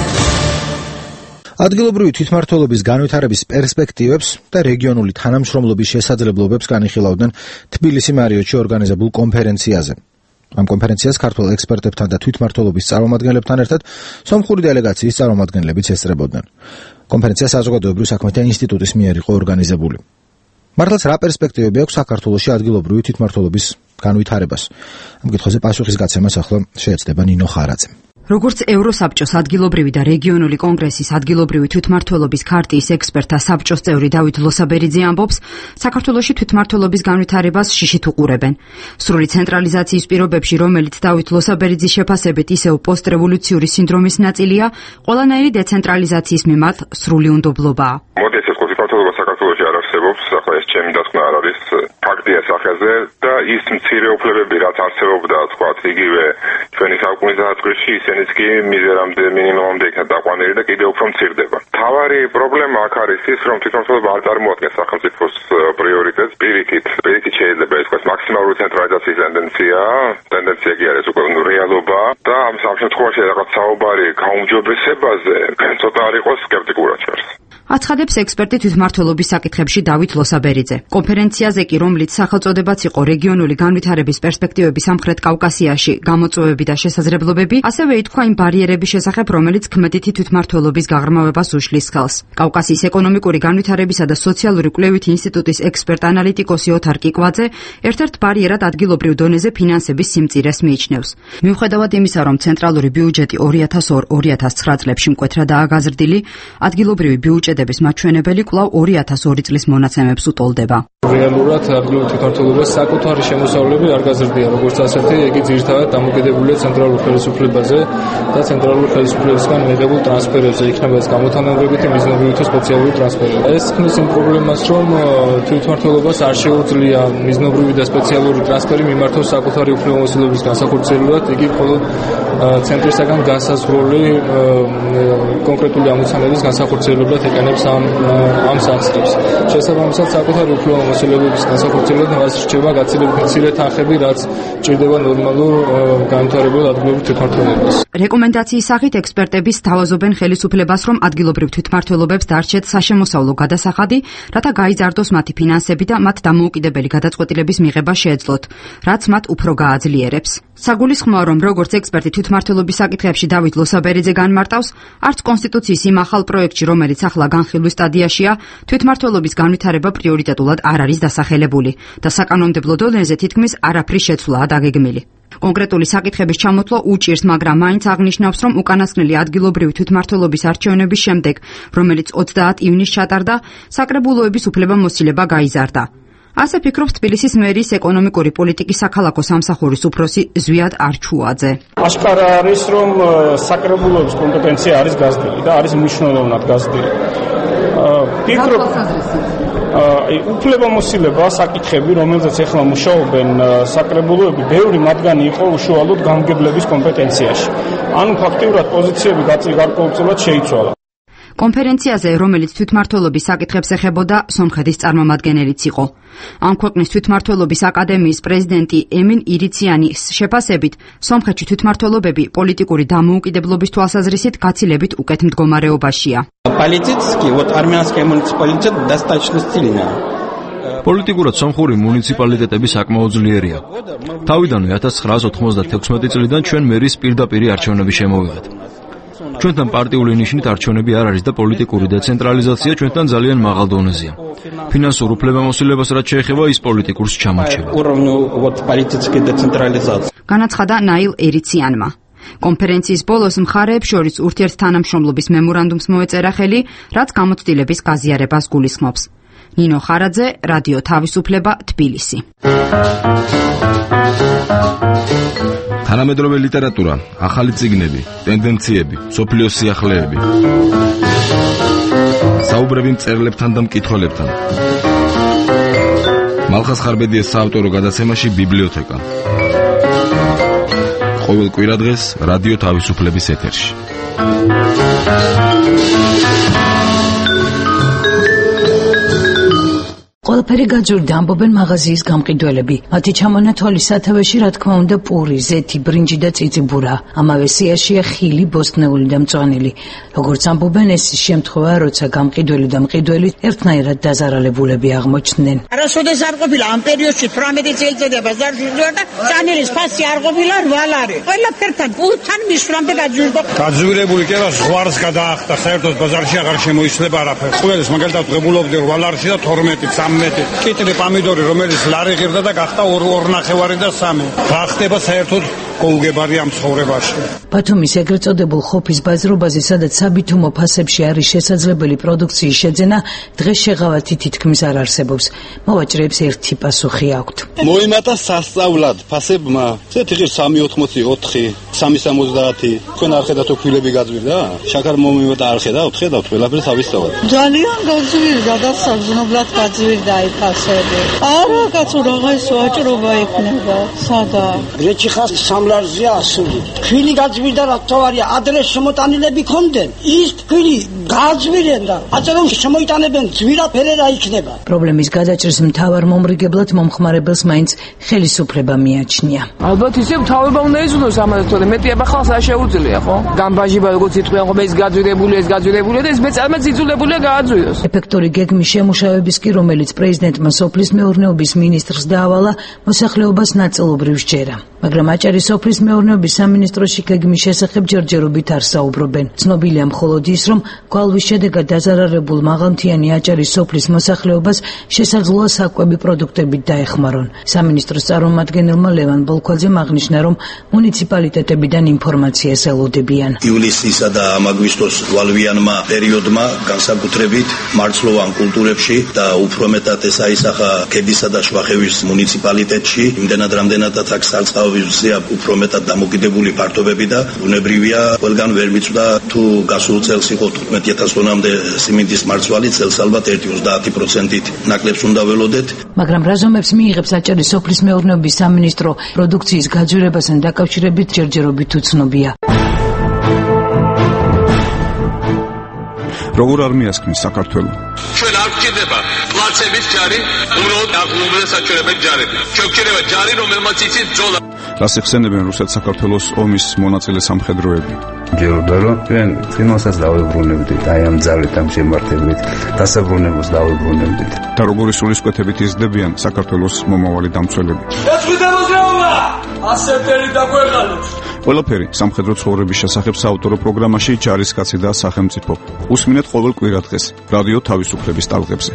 ადგილობრივი თვითმმართველობის განვითარების პერსპექტივებს და რეგიონული თანამშრომლობის შესაძლებლობებს განიხილავდნენ თბილისი მარიოტში ორგანიზებულ კონფერენციაზე. ამ კონფერენციას ქართველ ექსპერტებთან და თვითმმართველობის წარმომადგენლებთან ერთად სომხური დელეგაციის წარმომადგენლებიც ესწრებოდნენ. კონფერენცია საზოგადოებრივი საქმეთა ინსტიტუტის მიერ იყო ორგანიზებული. მართლაც რა პერსპექტივები აქვს საქართველოში ადგილობრივი თვითმმართველობის განვითარებას? ამ კითხვაზე პასუხის გაცემას ახლა შეეცდება ნინო ხარაძე. როგორც ევროსაბჭოს ადგილობრივი და რეგიონული კონგრესის ადგილობრივი თვითმმართველობის ქარტიის ექსპერტთა საბჭოს წევრი დავით ლოსაბერიძე ამბობს, საქართველოში თვითმმართველობის განვითარებას შიშით უყურებენ. სრული ცენტრალიზაციის პირობებში, რომელიც დავით ლოსაბერიძის შეფასებით ისევ პოსტრევოლუციური სინდრომის ნაწილია, ყველანაირი დეცენტრალიზაციის მიმართ სრული უნდობლობაა. მოდით ეს თვითმმართველობა საქართველოში არ არსებობს, ახლა ეს ჩემი დასკვნა არ არის ფაქტია სახეზე და ის მცირე უფლებები, რაც არსებობდა, თქვათ, იგივე ჩვენი საუკუნის დასაწყისში, ისინიც კი მიზერამდე მინიმუმამდე იქნა დაყვანილი და კიდევ უფრო მცირდება. მთავარი პრობლემა აქ არის ის, რომ თვითმმართველობა არ წარმოადგენს სახელმწიფოს პრიორიტეტს, პირიქით შეიძლება ითქვას მაქსიმალური ცენტრალიზაციის ტენდენცია კი არის უკვე რეალობა და ამ შემთხვევაში რაღაც საუბარი გაუმჯობესებაზე ცოტა არ იყოს სკეპტიკურად ჭარს. აცხადებს ექსპერტი თვითმმართველობის საკითხებში დავით ლოსაბერიძე. კონფერენციაზე კი, რომლის სახელწოდებაც იყო რეგიონული განვითარების პერსპექტივები სამხრეთ კავკასიაში, გამოწვევები და შესაძლებლობები, ასევე ითქვა იმ ბარიერების შესახებ, რომელიც ქმედითი თვითმმართველობის გაღრმავებას უშლის ხელს. კავკასიის ეკონომიკური განვითარებისა და სოციალური კვლევითი ინსტიტუტის ექსპერტ-ანალიტიკოსი ოთარ კიკვაძე ერთ-ერთ ბარიერად ადგილობრივ დონეზე ფინანსების სიმწირეს მიიჩნევს. მიუხედავად იმისა, რომ ცენტრალური ბიუჯეტი 2002-2009 წლებში მკვეთრადაა გაზრდილი, ადგილობრივი ბიუჯეტების მაჩვენებელი კვლავ 2002 წლის მონაცემებს უტოლდება. რეალურად ადგილობრივ თვითმმართველობას საკუთარი შემოსავლები არ გაზრდია, როგორც ასეთი, იგი ძირითადად დამოკიდებულია ცენტრალურ ხელისუფლებაზე და ცენტრალურ ხელისუფლებისგან მიღებულ ტრანსფერებზე, იქნება ეს გამოთანაბრებითი, მიზნობრივი თუ სპეციალური ტრანსფერები. ეს ქმნის იმ პრობლემას, რომ თვითმმართველობას არ შეუძლია მიზნობრივი და სპეციალური ტრანსფერი მიმართოს საკუთარი უფლებამოსილების განსახორციელებლად, იგი მხოლოდ ცენტრისაგან განსაზღვრული კონკრეტული ამოცანების განსახორციელებლად ეკანებს ამ სახსრებს. შესაბამისად, საკუთარი უფლებამოსილების განსახორციელებლად მას რჩება გაცილებით მცირე თანხები, რაც ჭირდება ნორმალურ განვითარებულ ადგილობრივ თვითმმართველობას. რეკომენდაციის სახით ექსპერტების თავაზობენ ხელისუფლებას, რომ ადგილობრივ თვითმმართველობებს დარჩეთ საშემოსავლო გადასახადი, რათა გაიზარდოს მათი ფინანსები და მათ დამოუკიდებელი გადაწყვეტილების მიღება შეეძლოთ, რაც მათ უფრო გააძლიერებს. საგულისხმოა, რომ როგორც ექსპერტი თვითმმართველობის საკითხებში დავით ლოსაბერიძე განმარტავს, არც კონსტიტუციის იმ ახალ პროექტში, რომელიც ახლა განხილვის სტადიაშია, თვითმმართველობის განვითარება პრიორიტეტულად არ არის დასახელებული და საკანონმდებლო დონეზე თითქმის არაფრის შეცვლაა დაგეგმილი. კონკრეტული საკითხების ჩამოთვლა უჭირს, მაგრამ მაინც აღნიშნავს, რომ უკანასკნელი ადგილობრივი თვითმმართველობის არჩევნების შემდეგ, რომელიც 30 ივნისს ჩატარდა, საკრებულოების უფლებამოსილება გაიზარდა. ასე ფიქრობს თბილისის მერიის ეკონომიკური პოლიტიკის საქალაქო სამსახურის უფროსი ზვიად არჩუაძე. აშკარა არის, რომ საკრებულოების კომპეტენცია არის გაზრდილი და არის მნიშვნელოვნად გაზრდილი. ფიქრობ უფლებამოსილება საკითხები, რომელზეც ახლა მუშაობენ საკრებულოები, ბევრი მათგანი იყო უშუალოდ გამგებლების კომპეტენციაში. ანუ ფაქტიურად პოზიციები გარკვეულწილად შეიცვალა. კონფერენციაზე, რომელიც თვითმმართველობის საკითხებს ეხებოდა, სომხეთის წარმომადგენელიც იყო. ამ ქვეყნის თვითმმართველობის აკადემიის პრეზიდენტი ემინ ირიციანის შეფასებით, სომხეთში თვითმმართველობები პოლიტიკური დამოუკიდებლობის თვალსაზრისით გაცილებით უკეთ მდგომარეობაშია. პოლიტიკურად სომხური მუნიციპალიტეტები საკმაოდ ძლიერია. თავიდანვე 1996 წლიდან ჩვენ მერის პირდაპირი არჩევნები შემოვიღეთ. ჩვენთან პარტიული ნიშნით არჩევნები არ არის და პოლიტიკური დეცენტრალიზაცია ჩვენთან ძალიან მაღალ დონეზეა. ფინანსურ უფლებამოსილებას რაც შეეხება ის პოლიტიკურს ჩამორჩება. განაცხადა ნაილ ერიციანმა. კონფერენციის ბოლოს მხარეებს შორის ურთიერთთანამშრომლობის მემორანდუმს მოეწერა ხელი, რაც გამოცდილების გაზიარებას გულისხმობს. ნინო ხარაძე, რადიო თავისუფლება, თბილისი. თანამედროვე ლიტერატურა, ახალი წიგნები, ტენდენციები, სოფლიოს სიახლეები. საუბრები მწერლებთან და მკითხველებთან. მალხაზ ხარბედიას საავტორო გადაცემაში ბიბლიოთეკა. ყოველ კვირადღეს რადიო თავისუფლების ეთერში. ყველაფერი გაძვირდა, ამბობენ მაღაზიის გამყიდველები. მათი ჩამონათვალის სათავეში, რა თქმა უნდა, პური, ზეთი, ბრინჯი და წიწიბურა. ამავე სიაშია ხილი, ბოსტნეული და მწვანილი. როგორც ამბობენ, ეს ის შემთხვევაა, როცა გამყიდველი და მყიდველი ერთნაირად დაზარალებულები აღმოჩნდნენ. არასოდეს არ ყოფილა ამ პერიოდში 18 წელიწადებას დაჟურდა და წანელის ფასი არ ყოფილა 8 ლარი. ყველაფერთან პულთან მისვლამდე გაძვირდა. გაძვირებული კი არა, ზღვარს გადაახტა, საერთოდ ბაზარში აღარ შემოიცლება არაფერი. ყველას მაგალითად ღებულობდი 8 ლარში და 12 კიტრი პამიდორი, რომელიც ლარი ღირდა და გახდა 2.5 და 3. რა ხდება საერთოდ გოუგებარი ამ ცხოვრებაში. ბათუმის ეგრეთ წოდებულ ხოფის ბაზრობაზე, სადაც საბითუმო ფასებში არის შესაძლებელი პროდუქციის შეძენა, დღეს შეღავათი თითქმის არ არსებობს. მოვაჭრეებს ერთი პასუხი აქვთ. მოიმატა სასწავლად ფასებმა. ზეთი 3.84, 3.70. თქვენ არ ხედავთ ფილები გაძვირდა? შაქარ მომიმატა არ ხედავთ, ხედავთ ყველაფერი თავისთავად. ძალიან გაძვირდა და საზნებლად გაძვირდა აი ფასები. არა, კაცო, რაღა ის ვაჭრობა იქნება. სადა? გრეჩი ხას სამლარზეა ასული. თქვენი გაძვირდა რა თავარია, ადრეს შემოტანილები ქონდნენ. ის თქვენი გაძვირენ და აწერონ შემოიტანებენ ძვირა ფერერა იქნება. პრობლემის გადაჭრის მთავარ მომრიგებლად მომხმარებელს მაინც ხელისუფლება მიაჩნია. ალბათ ისე თავება უნდა იზრუნოს ამაზე, თორე მეტი აბა ხალხს არ შეუძლია, ხო? გამბაჟიბა როგორც იტყვიან, ხო, ეს გაძვირებულია და ეს მეწარმეც იძულებულია გააძვიროს. ეფექტური გეგმის შემუშავების კი, რომელიც პრეზიდენტმა სოფლის მეურნეობის მინისტრს დაავალა, მოსახლეობას ნაწილობრივ სჯერა. მაგრამ აჭარის სოფლის მეურნეობის სამინისტროში გეგმის შესახებ ჯერჯერობით არ საუბრობენ. ცნობილია მხოლოდ ის, რომ გვალვის შედეგად დაზარალებულ მაღალმთიანი აჭარის სოფლის მოსახლეობას შესაძლოა საკვები პროდუქტებით დაეხმარონ. სამინისტროს წარმომადგენელმა ლევან ბოლქვაძემ აღნიშნა, რომ მუნიციპალიტეტებიდან ინფორმაციას ელოდებიან. ივლისისა და აგვისტოს გვალვიანმა პერიოდმა განსაკუთრებით მარცვლოვან კულტურებში და უფრო მეტად ეს აისახა ქედისა და შვახევის მუნიციპალიტეტში, იმდენად რამდენადაც აქ სარწყავია უფრო მეტად დამოკიდებული ფართობები და უნებრივია ყველგან ვერ მიწვდა თუ გასულ წელს იყო 15000 ტონამდე სიმინდის მარცვალი, წელს ალბათ 1-30%-ით ნაკლებს უნდა ველოდეთ. მაგრამ რაზომებს მიიღებს აჭარის სოფლის მეურნეობის სამინისტრო პროდუქციის გაძვირებასთან დაკავშირებით ჯერჯერობით უცნობია. როგორ არ მიასქმის საქართველო? ჩვენ არ გვჭირდება პლაცების ჯარი, უბრალოდ აღლუმდა საჩვენებელი ჯარები. ჩვენ გვჭირდება ჯარი, რომელმაც იცის ბრძოლა. რას ეხსენებენ რუსეთ-საქართველოს ომის მონაწილე სამხედროები? ჯეროდა რომ ჩვენ წინასაც დავებრუნებდით, აი ამ ძალით, ამ შემართებით, დასაბრუნებას დავებრუნებდით. და როგორი სულისკვეთებით იზრდებიან საქართველოს მომავალი დამცველები? ეწვიდა მოძრაობა! ასეთერი დაგვეღალებს. ყველაფერი სამხედრო ცხოვრების შესახებ საავტორო პროგრამაში ჯარისკაცი და სახელმწიფო. უსმინეთ ყოველ კვირადღეს რადიო თავისუფლების ტალღებზე.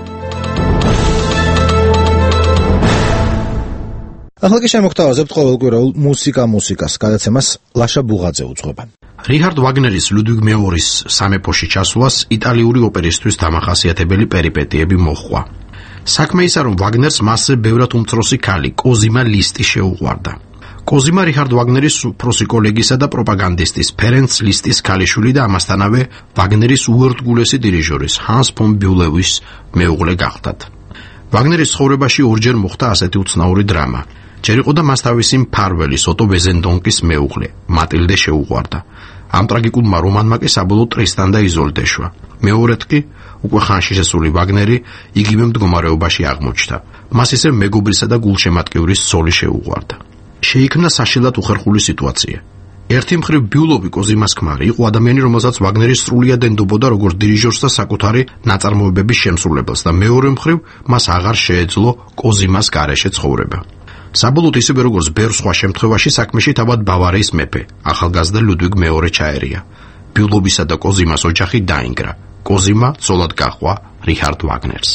ახლა კი შემოგთავაზებთ ყოველკვირეულ მუსიკას, გადაცემას ლაშა ბუღაძე უძღვება. რიჰარდ ვაგნერის ლუდვიგ მეორის სამეფოში ჩასვლას იტალიური ოპერისთვის დამახასიათებელი პერიპეტიები მოჰყვა. საქმე ისაა, რომ ვაგნერს მასზე ბევრად უმცროსი ქალი, კოზიმა ლისტი შეუყვარდა. კოზიმა რიჰარდ ვაგნერის უფროსი კოლეგისა და პროპაგანდისტის ფერენც ლისტის ქალიშვილი და ამასთანავე ვაგნერის უერთგულესი დირიჟორის ჰანს ფონ ბიულევის მეუღლე გახდათ. ვაგნერის ცხოვრებაში ორჯერ მოხდა ასეთი უცნაური დრამა. ჯერ იყო და მას თავისი მფარველი სოტო ვეზენდონკის მეუღლე მატილდე შეუყვარდა. ამ ტრაგიკულმა რომანმა კი საბოლოოდ ტრისტან და იზოლდე ეშვა. მეორედ კი უკვე ხანში შესული ვაგნერი იგივე მდგომარეობაში აღმოჩნდა. მას ისე მეგობრისა და გულშემატკივრის ცოლი შეუყვარდა. შეიქმნა საშინლად უხერხული სიტუაცია. ერთი მხრივ ბიულოვი კოზიმას ქმარი იყო ადამიანი, რომელსაც ვაგნერი სრულიად ენდობოდა როგორც დირიჟორს და საკუთარი ნაწარმოებების შემსრულებელს და მეორე მხრივ მას აღარ შეეძლო კოზიმას გარეშე ცხოვრება. საბოლოოდ ისევე როგორც ბევრ სხვა შემთხვევაში საქმეში თავად ბავარიის მეფე, ახალგაზრდა ლუდვიგ მეორე ჩაერია. ბიულოვისა და კოზიმას ოჯახი დაინგრა. კოზიმა ცოლად გაჰყვა რიჰარდ ვაგნერს.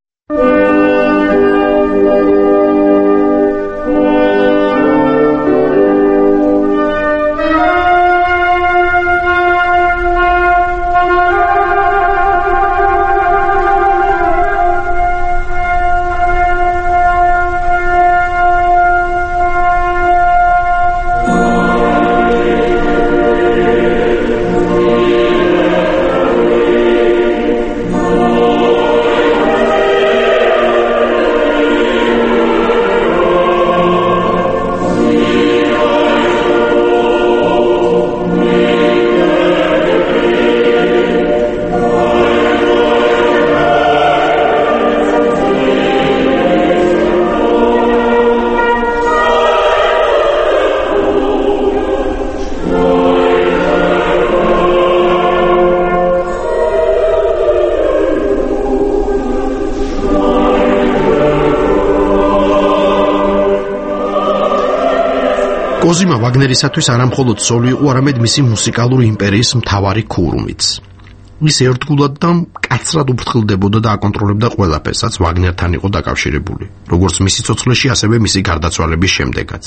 კოზიმა ვაგნერისათვის არამხოლოდ ცოლი იყო, არამედ მისი მუსიკალური იმპერიის მთავარი ქურუმიც. ის ერთგულად და მკაცრად უფრთხილდებოდა და აკონტროლებდა ყველაფერს, რაც ვაგნერთან იყო დაკავშირებული, როგორც მისი ცოცხლეში, ასევე მისი გარდაცვალების შემდეგაც.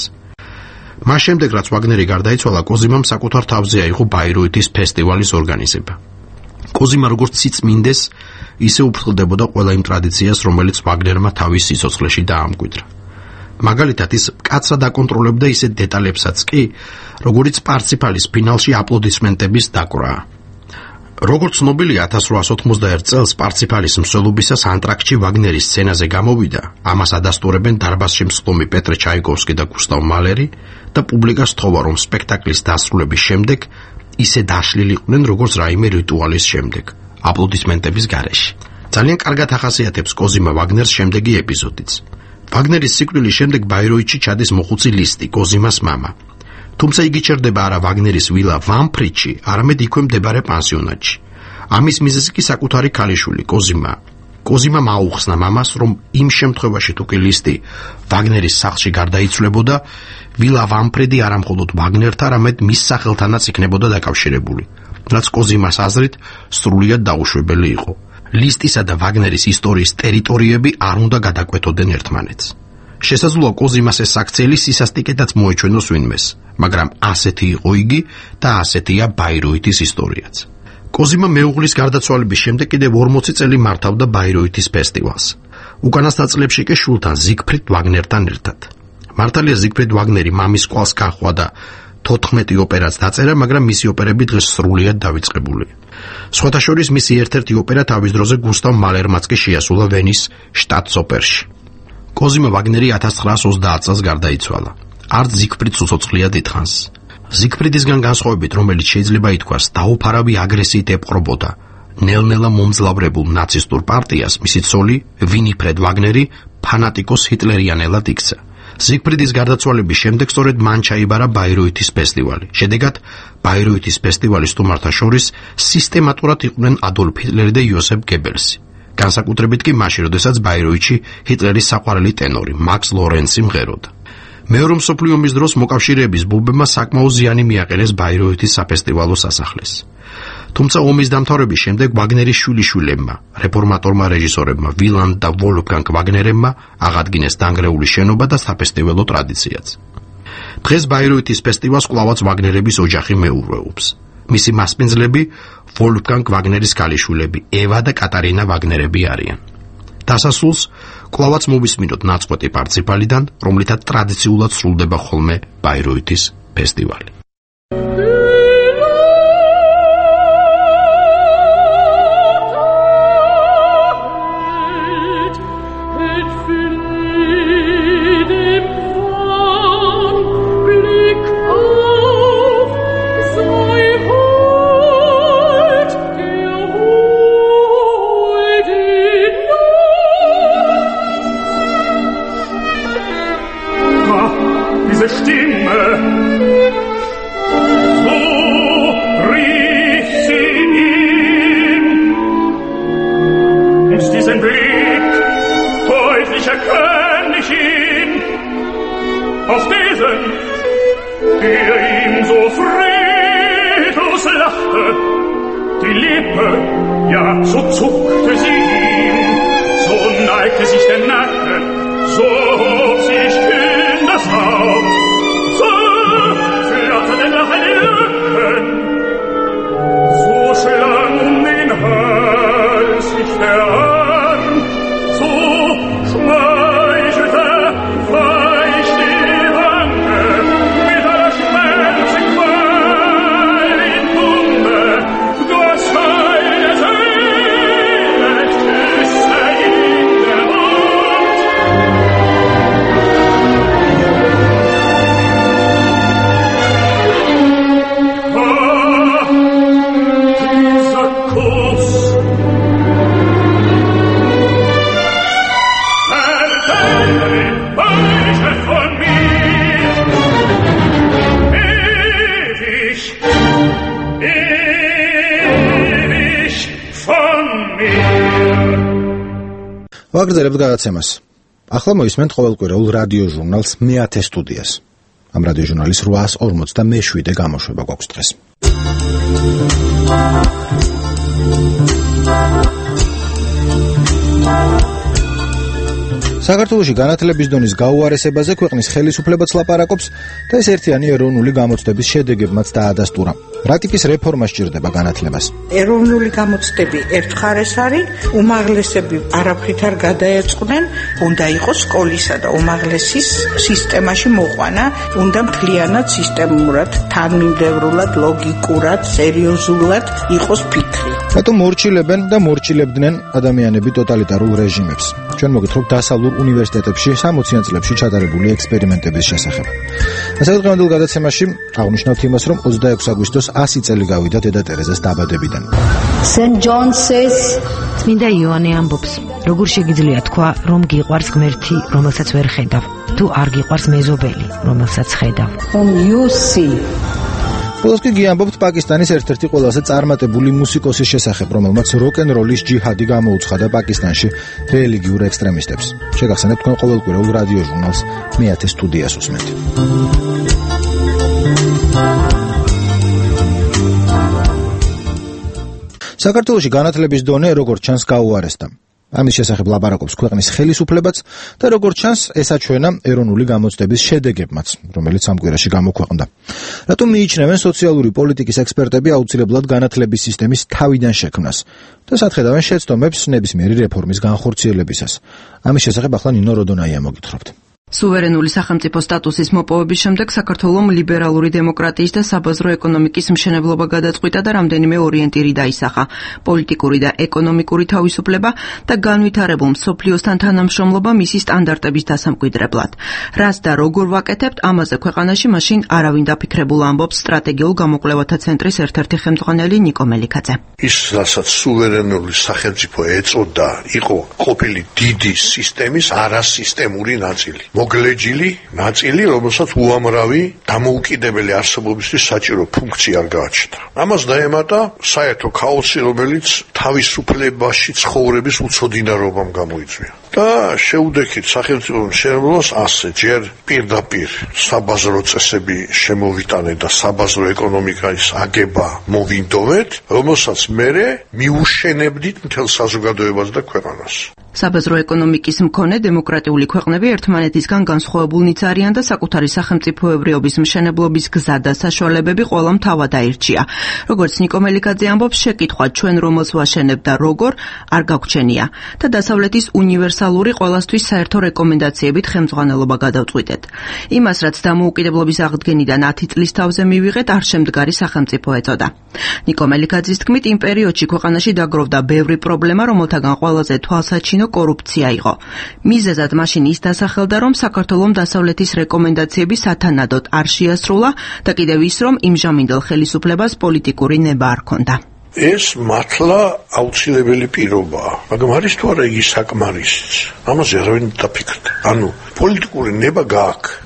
მას შემდეგ, რაც ვაგნერი გარდაიცვალა, კოზიმამ საკუთარ თავზე აიღო ბაიროითის ფესტივალის ორგანიზება. კოზიმა როგორც სიწმინდეს, ისე უფრთხილდებოდა ყველა იმ ტრადიციას, რომელიც ვაგნერმა თავის სიცოცხლეში დაამკვიდრა. მაგალითად ის მკაცრად აკონტროლებდა ისეთ დეტალებსაც კი, როგორიც პარციფალის ფინალში აპლოდისმენტების დაკვრა. როგორც ცნობილია 1891 წელს პარციფალის მსვლელობისას ანტრაქტში ვაგნერის სცენაზე გამოვიდა, ამას ადასტურებენ დარბაზში მსხლომი პეტრე ჩაიკოვსკი და გუსტავ მალერი და პუბლიკას თხოვა, რომ სპექტაკლის დასრულების შემდეგ ისე დაშლილიყვნენ, როგორც რაიმე რიტუალის შემდეგ, აპლოდისმენტების გარეშე. ძალიან კარგად ახასიათებს კოზიმა ვაგნერს შემდეგი ეპიზოდიც. ვაგნერის სიკვდილის შემდეგ ბაიროითში ჩადის მოხუცი ლისტი, კოზიმას მამა. თუმცა იგი ჩერდება არა ვაგნერის ვილა ვამფრიდში, არამედ იქვე მდებარე პანსიონატში. ამის მიზეზი კი საკუთარი ქალიშვილი კოზიმა. კოზიმამ აუხსნა მამას, რომ იმ შემთხვევაში თუ კი ლისტი ვაგნერის სახლში გარდაიცვლებოდა, ვილა ვამფრიდი არამხოლოდ ვაგნერთან, არამედ მის სახელთანაც იქნებოდა დაკავშირებული, რაც კოზიმას აზრით სრულიად დაუშვებელი იყო. ლისტისა და ვაგნერის ისტორიის ტერიტორიები არ უნდა გადაკვეთოდნენ ერთმანეთს. შესაძლოა კოზიმას ეს საქციელი სისასტიკედაც მოეჩვენოს ვინმეს, მაგრამ ასეთი იყო იგი და ასეთია ბაიროითის ისტორიაც. კოზიმა მეუღლის გარდაცვალების შემდეგ კიდევ 40 წელი მართავდა ბაიროითის ფესტივალს. უკანასკნელ წლებში კი შვილთან ზიგფრიდ ვაგნერთან ერთად. მართალია ზიგფრიდ ვაგნერი მამის კვალს გაჰყვა და 14 ოპერაც დაწერა, მაგრამ მისი ოპერები დღეს სრულიად დავიწყებული. სხვათა შორის მისი ერთ-ერთი ოპერა თავის დროზე გუსტავ მალერმაც კი შეასრულა ვენის შტატსოპერში. კოზიმა ვაგნერი 1920 წელს გარდაიცვალა. არც ზიგფრიდს უცოცხლია დიდხანს. ზიგფრიდისგან განსხვავებით, რომელიც შეიძლება ითქვას დაუფარავი აგრესიით ეპყრობოდა ნელ-ნელა მომძლავრებულ ნაცისტურ პარტიას, მისი ცოლი ვინიფრედ ვაგნერი ფანატიკოს ჰიტლერიანელად იქცა. ზიგფრიდის გარდაცვალების შემდეგ სწორედ მან ჩაიბარა ბაიროითის ფესტივალი. შედეგად ბაიროითის ფესტივალის სტუმართა შორის სისტემატურად იყვნენ ადოლფ ჰიტლერი და იოსებ გებელსი. განსაკუთრებით კი მაშინ, როდესაც ბაიროითში ჰიტლერის საყვარელი ტენორი მაქს ლორენცი მღეროდა. მეორე მსოფლიო ომის დროს მოკავშირეების ბომბებმა საკმაო ზიანი მიაყენეს ბაიროითის საფესტივალო სასახლეს. თუმცა ომის დამთავრების შემდეგ ვაგნერის შვილიშვილებმა, რეფორმატორმა რეჟისორებმა ვილან და ვოლფგანგ ვაგნერებმა აღადგინეს დანგრეული შენობა და საფესტივალო ტრადიციაც. დღეს ბაიროითის ფესტივალს კვლავაც ვაგნერების ოჯახი მეურვეობს. მისი მასპინძლები ვოლფგანგ ვაგნერის ქალიშვილები ევა და კატარინა ვაგნერები არიან. დასასრულს კვლავაც მოვისმინოთ ნაწყვეტი პარციფალიდან, რომლითაც ტრადიციულად სრულდება ხოლმე ბაიროითის ფესტივალი. Blick auf, sei hoch. Blick deutlich erkenn ich ihn. Auf diesen, der ihm so friedlos lachte, die Lippe, ja, so zuckte sie ihm, so neigte sich der Nacken, so hob sich in das Haupt, so flatterten Lachen die Lippen, so schlang den Hals sich der Arm, so schmeichelte weich die Wange, mit einer schmelzigen Qual in Munde, das feine Seele küsste ihn der Mund. Dieser Kuss weiche von mir, ewig von mir. ვაგრძელებთ გადაცემას. ახლა მოისმენთ ყოველკვირეულ რადიო ჟურნალს მე-10 სტუდიას. ამ რადიო ჟურნალის 857 გამოშვება გვაქვს დღეს. საქართველოში განათლების დონის გაუარესებაზე ქვეყნის ხელისუფლებაც ლაპარაკობს და ეს ერთიანი ეროვნული გამოცდების შედეგებმაც დაადასტურა. რა ტიპის რეფორმა სჭირდება განათლებას? ეროვნული გამოცდები ერთხარეს არის, უმაღლესები არაფრით არ გადაეწყდნენ, უნდა იყოს სკოლისა და უმაღლესის სისტემაში მოყვანა, უნდა მთლიანად სისტემურად, თანმიმდევრულად, ლოგიკურად, სერიოზულად იყოს ფიქრი. რატომ მორჩილებენ და მორჩილებდნენ ადამიანები ტოტალიტარულ რეჟიმებს? ჩვენ მოგითხრობთ დასავლურ უნივერსიტეტებში 60-იან წლებში ჩატარებული ექსპერიმენტების შესახებ. ასე დღევანდელ გადაცემაში აღნიშნავთ იმას, რომ 26 აგვისტოს 100 წელი გავიდა დედა ტერეზას დაბადებიდან. St. John says, წმინდა იოანე ამბობს, როგორ შეგიძლია თქვა, რომ გიყვარს ღმერთი, რომელსაც ვერ ხედავ, თუ არ გიყვარს მეზობელი, რომელსაც ხედავ. whom you see. ბოლოს კი გიამბობთ პაკისტანის ერთ-ერთი ყველაზე წარმატებული მუსიკოსის შესახებ, რომელმაც როკ-ენ-როლის ჯიჰადი გამოუცხადა პაკისტანში რელიგიურ ექსტრემისტებს. შეგახსენებთ თქვენ ყოველკვირეულ რადიო ჟურნალს მე-10 სტუდიას უსმენთ. საქართველოში განათლების დონე როგორც ჩანს გაუარესდა. ამის შესახებ ლაპარაკობს ქვეყნის ხელისუფლებაც და როგორც ჩანს ეს აჩვენა ეროვნული გამოცდების შედეგებმაც, რომელიც ამ კვირაში გამოქვეყნდა. რატომ მიიჩნევენ სოციალური პოლიტიკის ექსპერტები აუცილებლად განათლების სისტემის თავიდან შექმნას და სათხედავენ შეცდომებს ნებისმიერი რეფორმის განხორციელებისას? ამის შესახებ ახლა ნინო როდონაია მოგითხრობთ. სუვერენული სახელმწიფო სტატუსის მოპოვების შემდეგ საქართველომ ლიბერალური დემოკრატიის და საბაზრო ეკონომიკის მშენებლობა გადაწყვიტა და რამდენიმე ორიენტირი დაისახა: პოლიტიკური და ეკონომიკური თავისუფლება და განვითარებულ მსოფლიოსთან თანამშრომლობა მისი სტანდარტების დასამკვიდრებლად. რას და როგორ ვაკეთებთ, ამაზე ქვეყანაში მაშინ არავინ დაფიქრებულ ამბობს სტრატეგიულ გამოკვლევათა ცენტრის ერთ-ერთი ხელმძღვანელი ნიკო მელიქაძე. ის, რასაც სუვერენული სახელმწიფო ეწოდა, იყო ყოფილი დიდი სისტემის არასისტემური ნაწილი. მოგლეჯილი ნაწილი, რომელსაც უამრავი დამოუკიდებელი არსებობისთვის საჭირო ფუნქცია არ გააჩნდა. ამას დაემატა საერთო ქაოსი, რომელიც თავისუფლებაში ცხოვრების უცოდინარობამ გამოიწვია. და შეუდექით სახელმწიფო მშენებლობას ასე, ჯერ პირდაპირ საბაზრო წესები შემოვიტანე და საბაზრო ეკონომიკის აგება მოვინდომეთ, რომელსაც მერე მიუშენებდით მთელ საზოგადოებას და ქვეყანას. საბაზრო ეკონომიკის მქონე დემოკრატიული ქვეყნები ერთმანეთისგან განსხვავებულნიც არიან და საკუთარი სახელმწიფოებრიობის მშენებლობის გზა და საშუალებები ყველამ თავად აირჩია. როგორც ნიკო მელიქაძე ამბობს, შეკითხვა ჩვენ რომელს ვაშენებ და როგორ არ გაგვჩენია და დასავლეთის უნივერსალური ყველასთვის საერთო რეკომენდაციებით ხელმძღვანელობა გადავწყვიტეთ. იმას, რაც დამოუკიდებლობის აღდგენიდან 10 წლის თავზე მივიღეთ, არ შემდგარი სახელმწიფო ეწოდა. ნიკო მელიქაძის თქმით, იმ პერიოდში ქვეყანაში დაგროვდა ბევრი პრობლემა, რომელთაგან ყველაზე თვალსაჩინო კორუფცია იყო. მიზეზად მაშინ ის დასახელდა, რომ საქართველომ დასავლეთის რეკომენდაციები სათანადოდ არ შეასრულა და კიდევ ის, რომ იმჟამინდელ ხელისუფლებას პოლიტიკური ნება არ ჰქონდა. ეს მართლა აუცილებელი პირობაა, მაგრამ არის თუ არა იგი საკმარისიც? ამაზე არავინ დაფიქრდა. ანუ პოლიტიკური ნება გააქვს.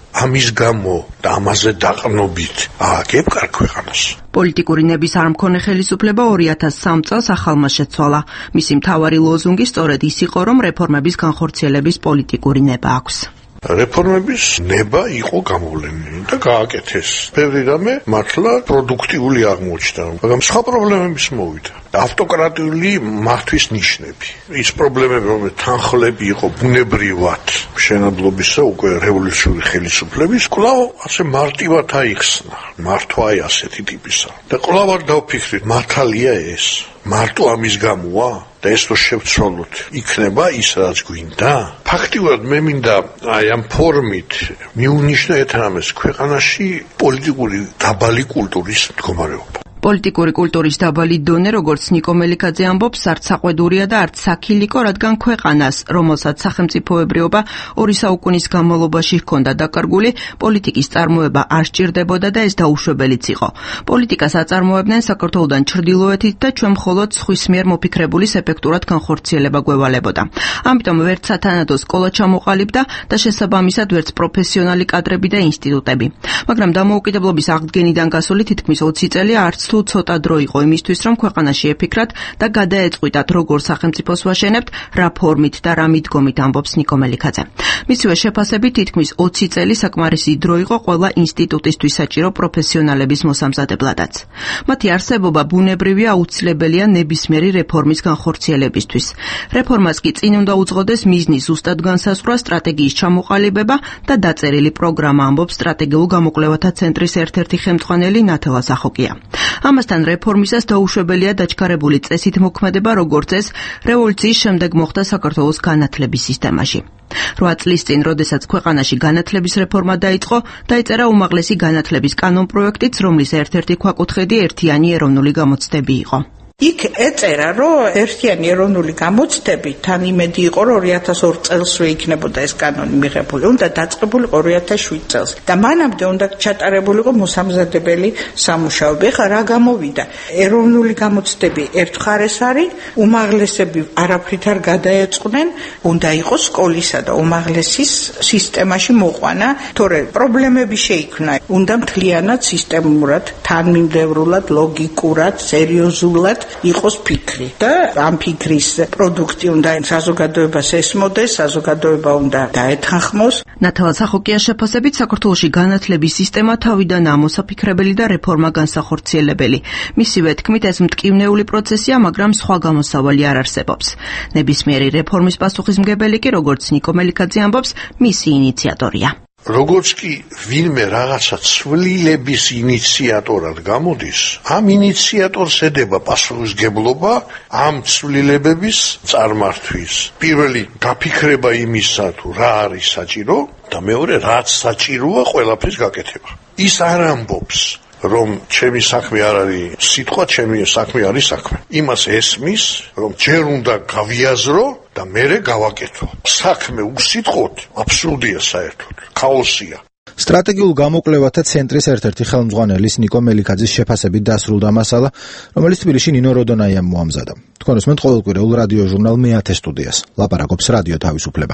ამის გამო და ამაზე დაყრდნობით ააგებ კარგ ქვეყანას. პოლიტიკური ნების არ მქონე ხელისუფლება 2003 წელს ახალმა შეცვალა. მისი მთავარი ლოზუნგი სწორედ ის იყო, რომ რეფორმების განხორციელების პოლიტიკური ნება აქვს. რეფორმების ნება იყო გამოვლენილი და გააკეთეს. ბევრი რამე მართლა პროდუქტიული აღმოჩნდა, მაგრამ სხვა პრობლემებიც მოვიდა. ავტოკრატიული მართვის ნიშნები. ის პრობლემები, რომელიც თანხლები იყო ბუნებრივად მშენებლობისა უკვე რევოლუციური ხელისუფლების, კვლავ ასე მარტივად აიხსნა. მართვა ასეთი ტიპისა. და კვლავ არ დავფიქრეთ, მართალია ეს. მარტო ამის გამოა და ეს რო შევცვალოთ, იქნება ის რაც გვინდა? ფაქტიურად მე მინდა აი ამ ფორმით მიუნიშნო ერთ რამეს, ქვეყანაში პოლიტიკური დაბალი კულტურის მდგომარეობა. პოლიტიკური კულტურის დაბალი დონე, როგორც ნიკო მელიქაძე ამბობს, არც საყვედურია და არც საქილიკო, რადგან ქვეყანას, რომელსაც სახელმწიფოებრიობა 2 საუკუნის განმავლობაში ჰქონდა დაკარგული, პოლიტიკის წარმოება არ სჭირდებოდა და ეს დაუშვებელიც იყო. პოლიტიკას აწარმოებდნენ საქართველოდან ჩრდილოეთით და ჩვენ მხოლოდ სხვის მიერ მოფიქრებულის ეფექტურად განხორციელება გვევალებოდა. ამიტომ ვერც სათანადო სკოლა ჩამოყალიბდა და შესაბამისად ვერც პროფესიონალი კადრები და ინსტიტუტები. მაგრამ დამოუკიდებლობის აღდგენიდან გასული თითქმის 20 წელი არც თუ ცოტა დრო იყო იმისთვის, რომ ქვეყანაში ეფიქრათ და გადაეწყვიტათ, როგორ სახელმწიფოს ვაშენებთ, რა ფორმით და რა მიდგომით, ამბობს ნიკო მელიქაძე. მისივე შეფასებით, თითქმის 20 წელი საკმარისი დრო იყო ყველა ინსტიტუტისთვის საჭირო პროფესიონალების მოსამზადებლადაც. მათი არსებობა ბუნებრივია, აუცილებელია ნებისმიერი რეფორმის განხორციელებისთვის. რეფორმას კი წინ უნდა უძღოდეს მიზნის ზუსტად განსაზღვრა, სტრატეგიის ჩამოყალიბება და დაწერილი პროგრამა, ამბობს სტრატეგიულ გამოკვლევათა ცენტრის ერთ-ერთი ხელმძღვანელი ნათელა სახოკია. ამასთან რეფორმისას დაუშვებელია დაჩქარებული წესით მოქმედება, როგორც ეს რევოლუციის შემდეგ მოხდა საქართველოს განათლების სისტემაში. 8 წლის წინ, როდესაც ქვეყანაში განათლების რეფორმა დაიწყო, დაიწერა უმაღლესი განათლების კანონპროექტიც, რომლის ერთ-ერთი ქვაკუთხედი ერთიანი ეროვნული გამოცდები იყო. იქ ეწერა, რომ ერთიანი ეროვნული გამოცდები თან იმედი იყო, რომ 2002 წელსვე იქნებოდა ეს კანონი მიღებული, უნდა დაწყებულიყო 2007 წელს და მანამდე უნდა ჩატარებულიყო მოსამზადებელი სამუშაოები. ეხლა რა გამოვიდა? ეროვნული გამოცდები ერთხარეს არის, უმაღლესები არაფრით არ გადაეწყდნენ, უნდა იყოს სკოლისა და უმაღლესის სისტემაში მოყვანა, თორე პრობლემები შეიქმნა. უნდა მთლიანად სისტემურად, თანმიმდევრულად, ლოგიკურად, სერიოზულად იყოს ფიქრი და ამ ფიქრის პროდუქტი უნდა საზოგადოებას ესმოდეს, საზოგადოება უნდა დაეთანხმოს. ნათელა სახოკიას შეფასებით, საქართველოში განათლების სისტემა თავიდანაა მოსაფიქრებელი და რეფორმა განსახორციელებელი. მისივე თქმით, ეს მტკივნეული პროცესია, მაგრამ სხვა გამოსავალი არ არსებობს. ნებისმიერი რეფორმის პასუხისმგებელი კი, როგორც ნიკო მელიქაძე ამბობს, მისი ინიციატორია. როგორც კი ვინმე რაღაცა ცვლილების ინიციატორად გამოდის, ამ ინიციატორს ედება პასუხისმგებლობა ამ ცვლილებების წარმართვის. პირველი გაფიქრება იმისა, თუ რა არის საჭირო და მეორე რაც საჭიროა ყველაფრის გაკეთება. ის არ ამბობს, რომ ჩემი საქმე არ არის სიტყვა, ჩემი საქმე არის საქმე. იმას ესმის, რომ ჯერ უნდა გავიაზრო და მერე გავაკეთო. საქმე უსიტყვოდ აბსურდია საერთოდ, ქაოსია. სტრატეგიულ გამოკვლევათა ცენტრის ერთ-ერთი ხელმძღვანელის ნიკო მელიქაძის შეფასებით დასრულდა მასალა, რომელიც თბილისში ნინო როდონაიამ მოამზადა. თქვენ უსმენთ ყოველკვირეულ რადიო ჟურნალ მეათე სტუდიას. ლაპარაკობს რადიო თავისუფლება.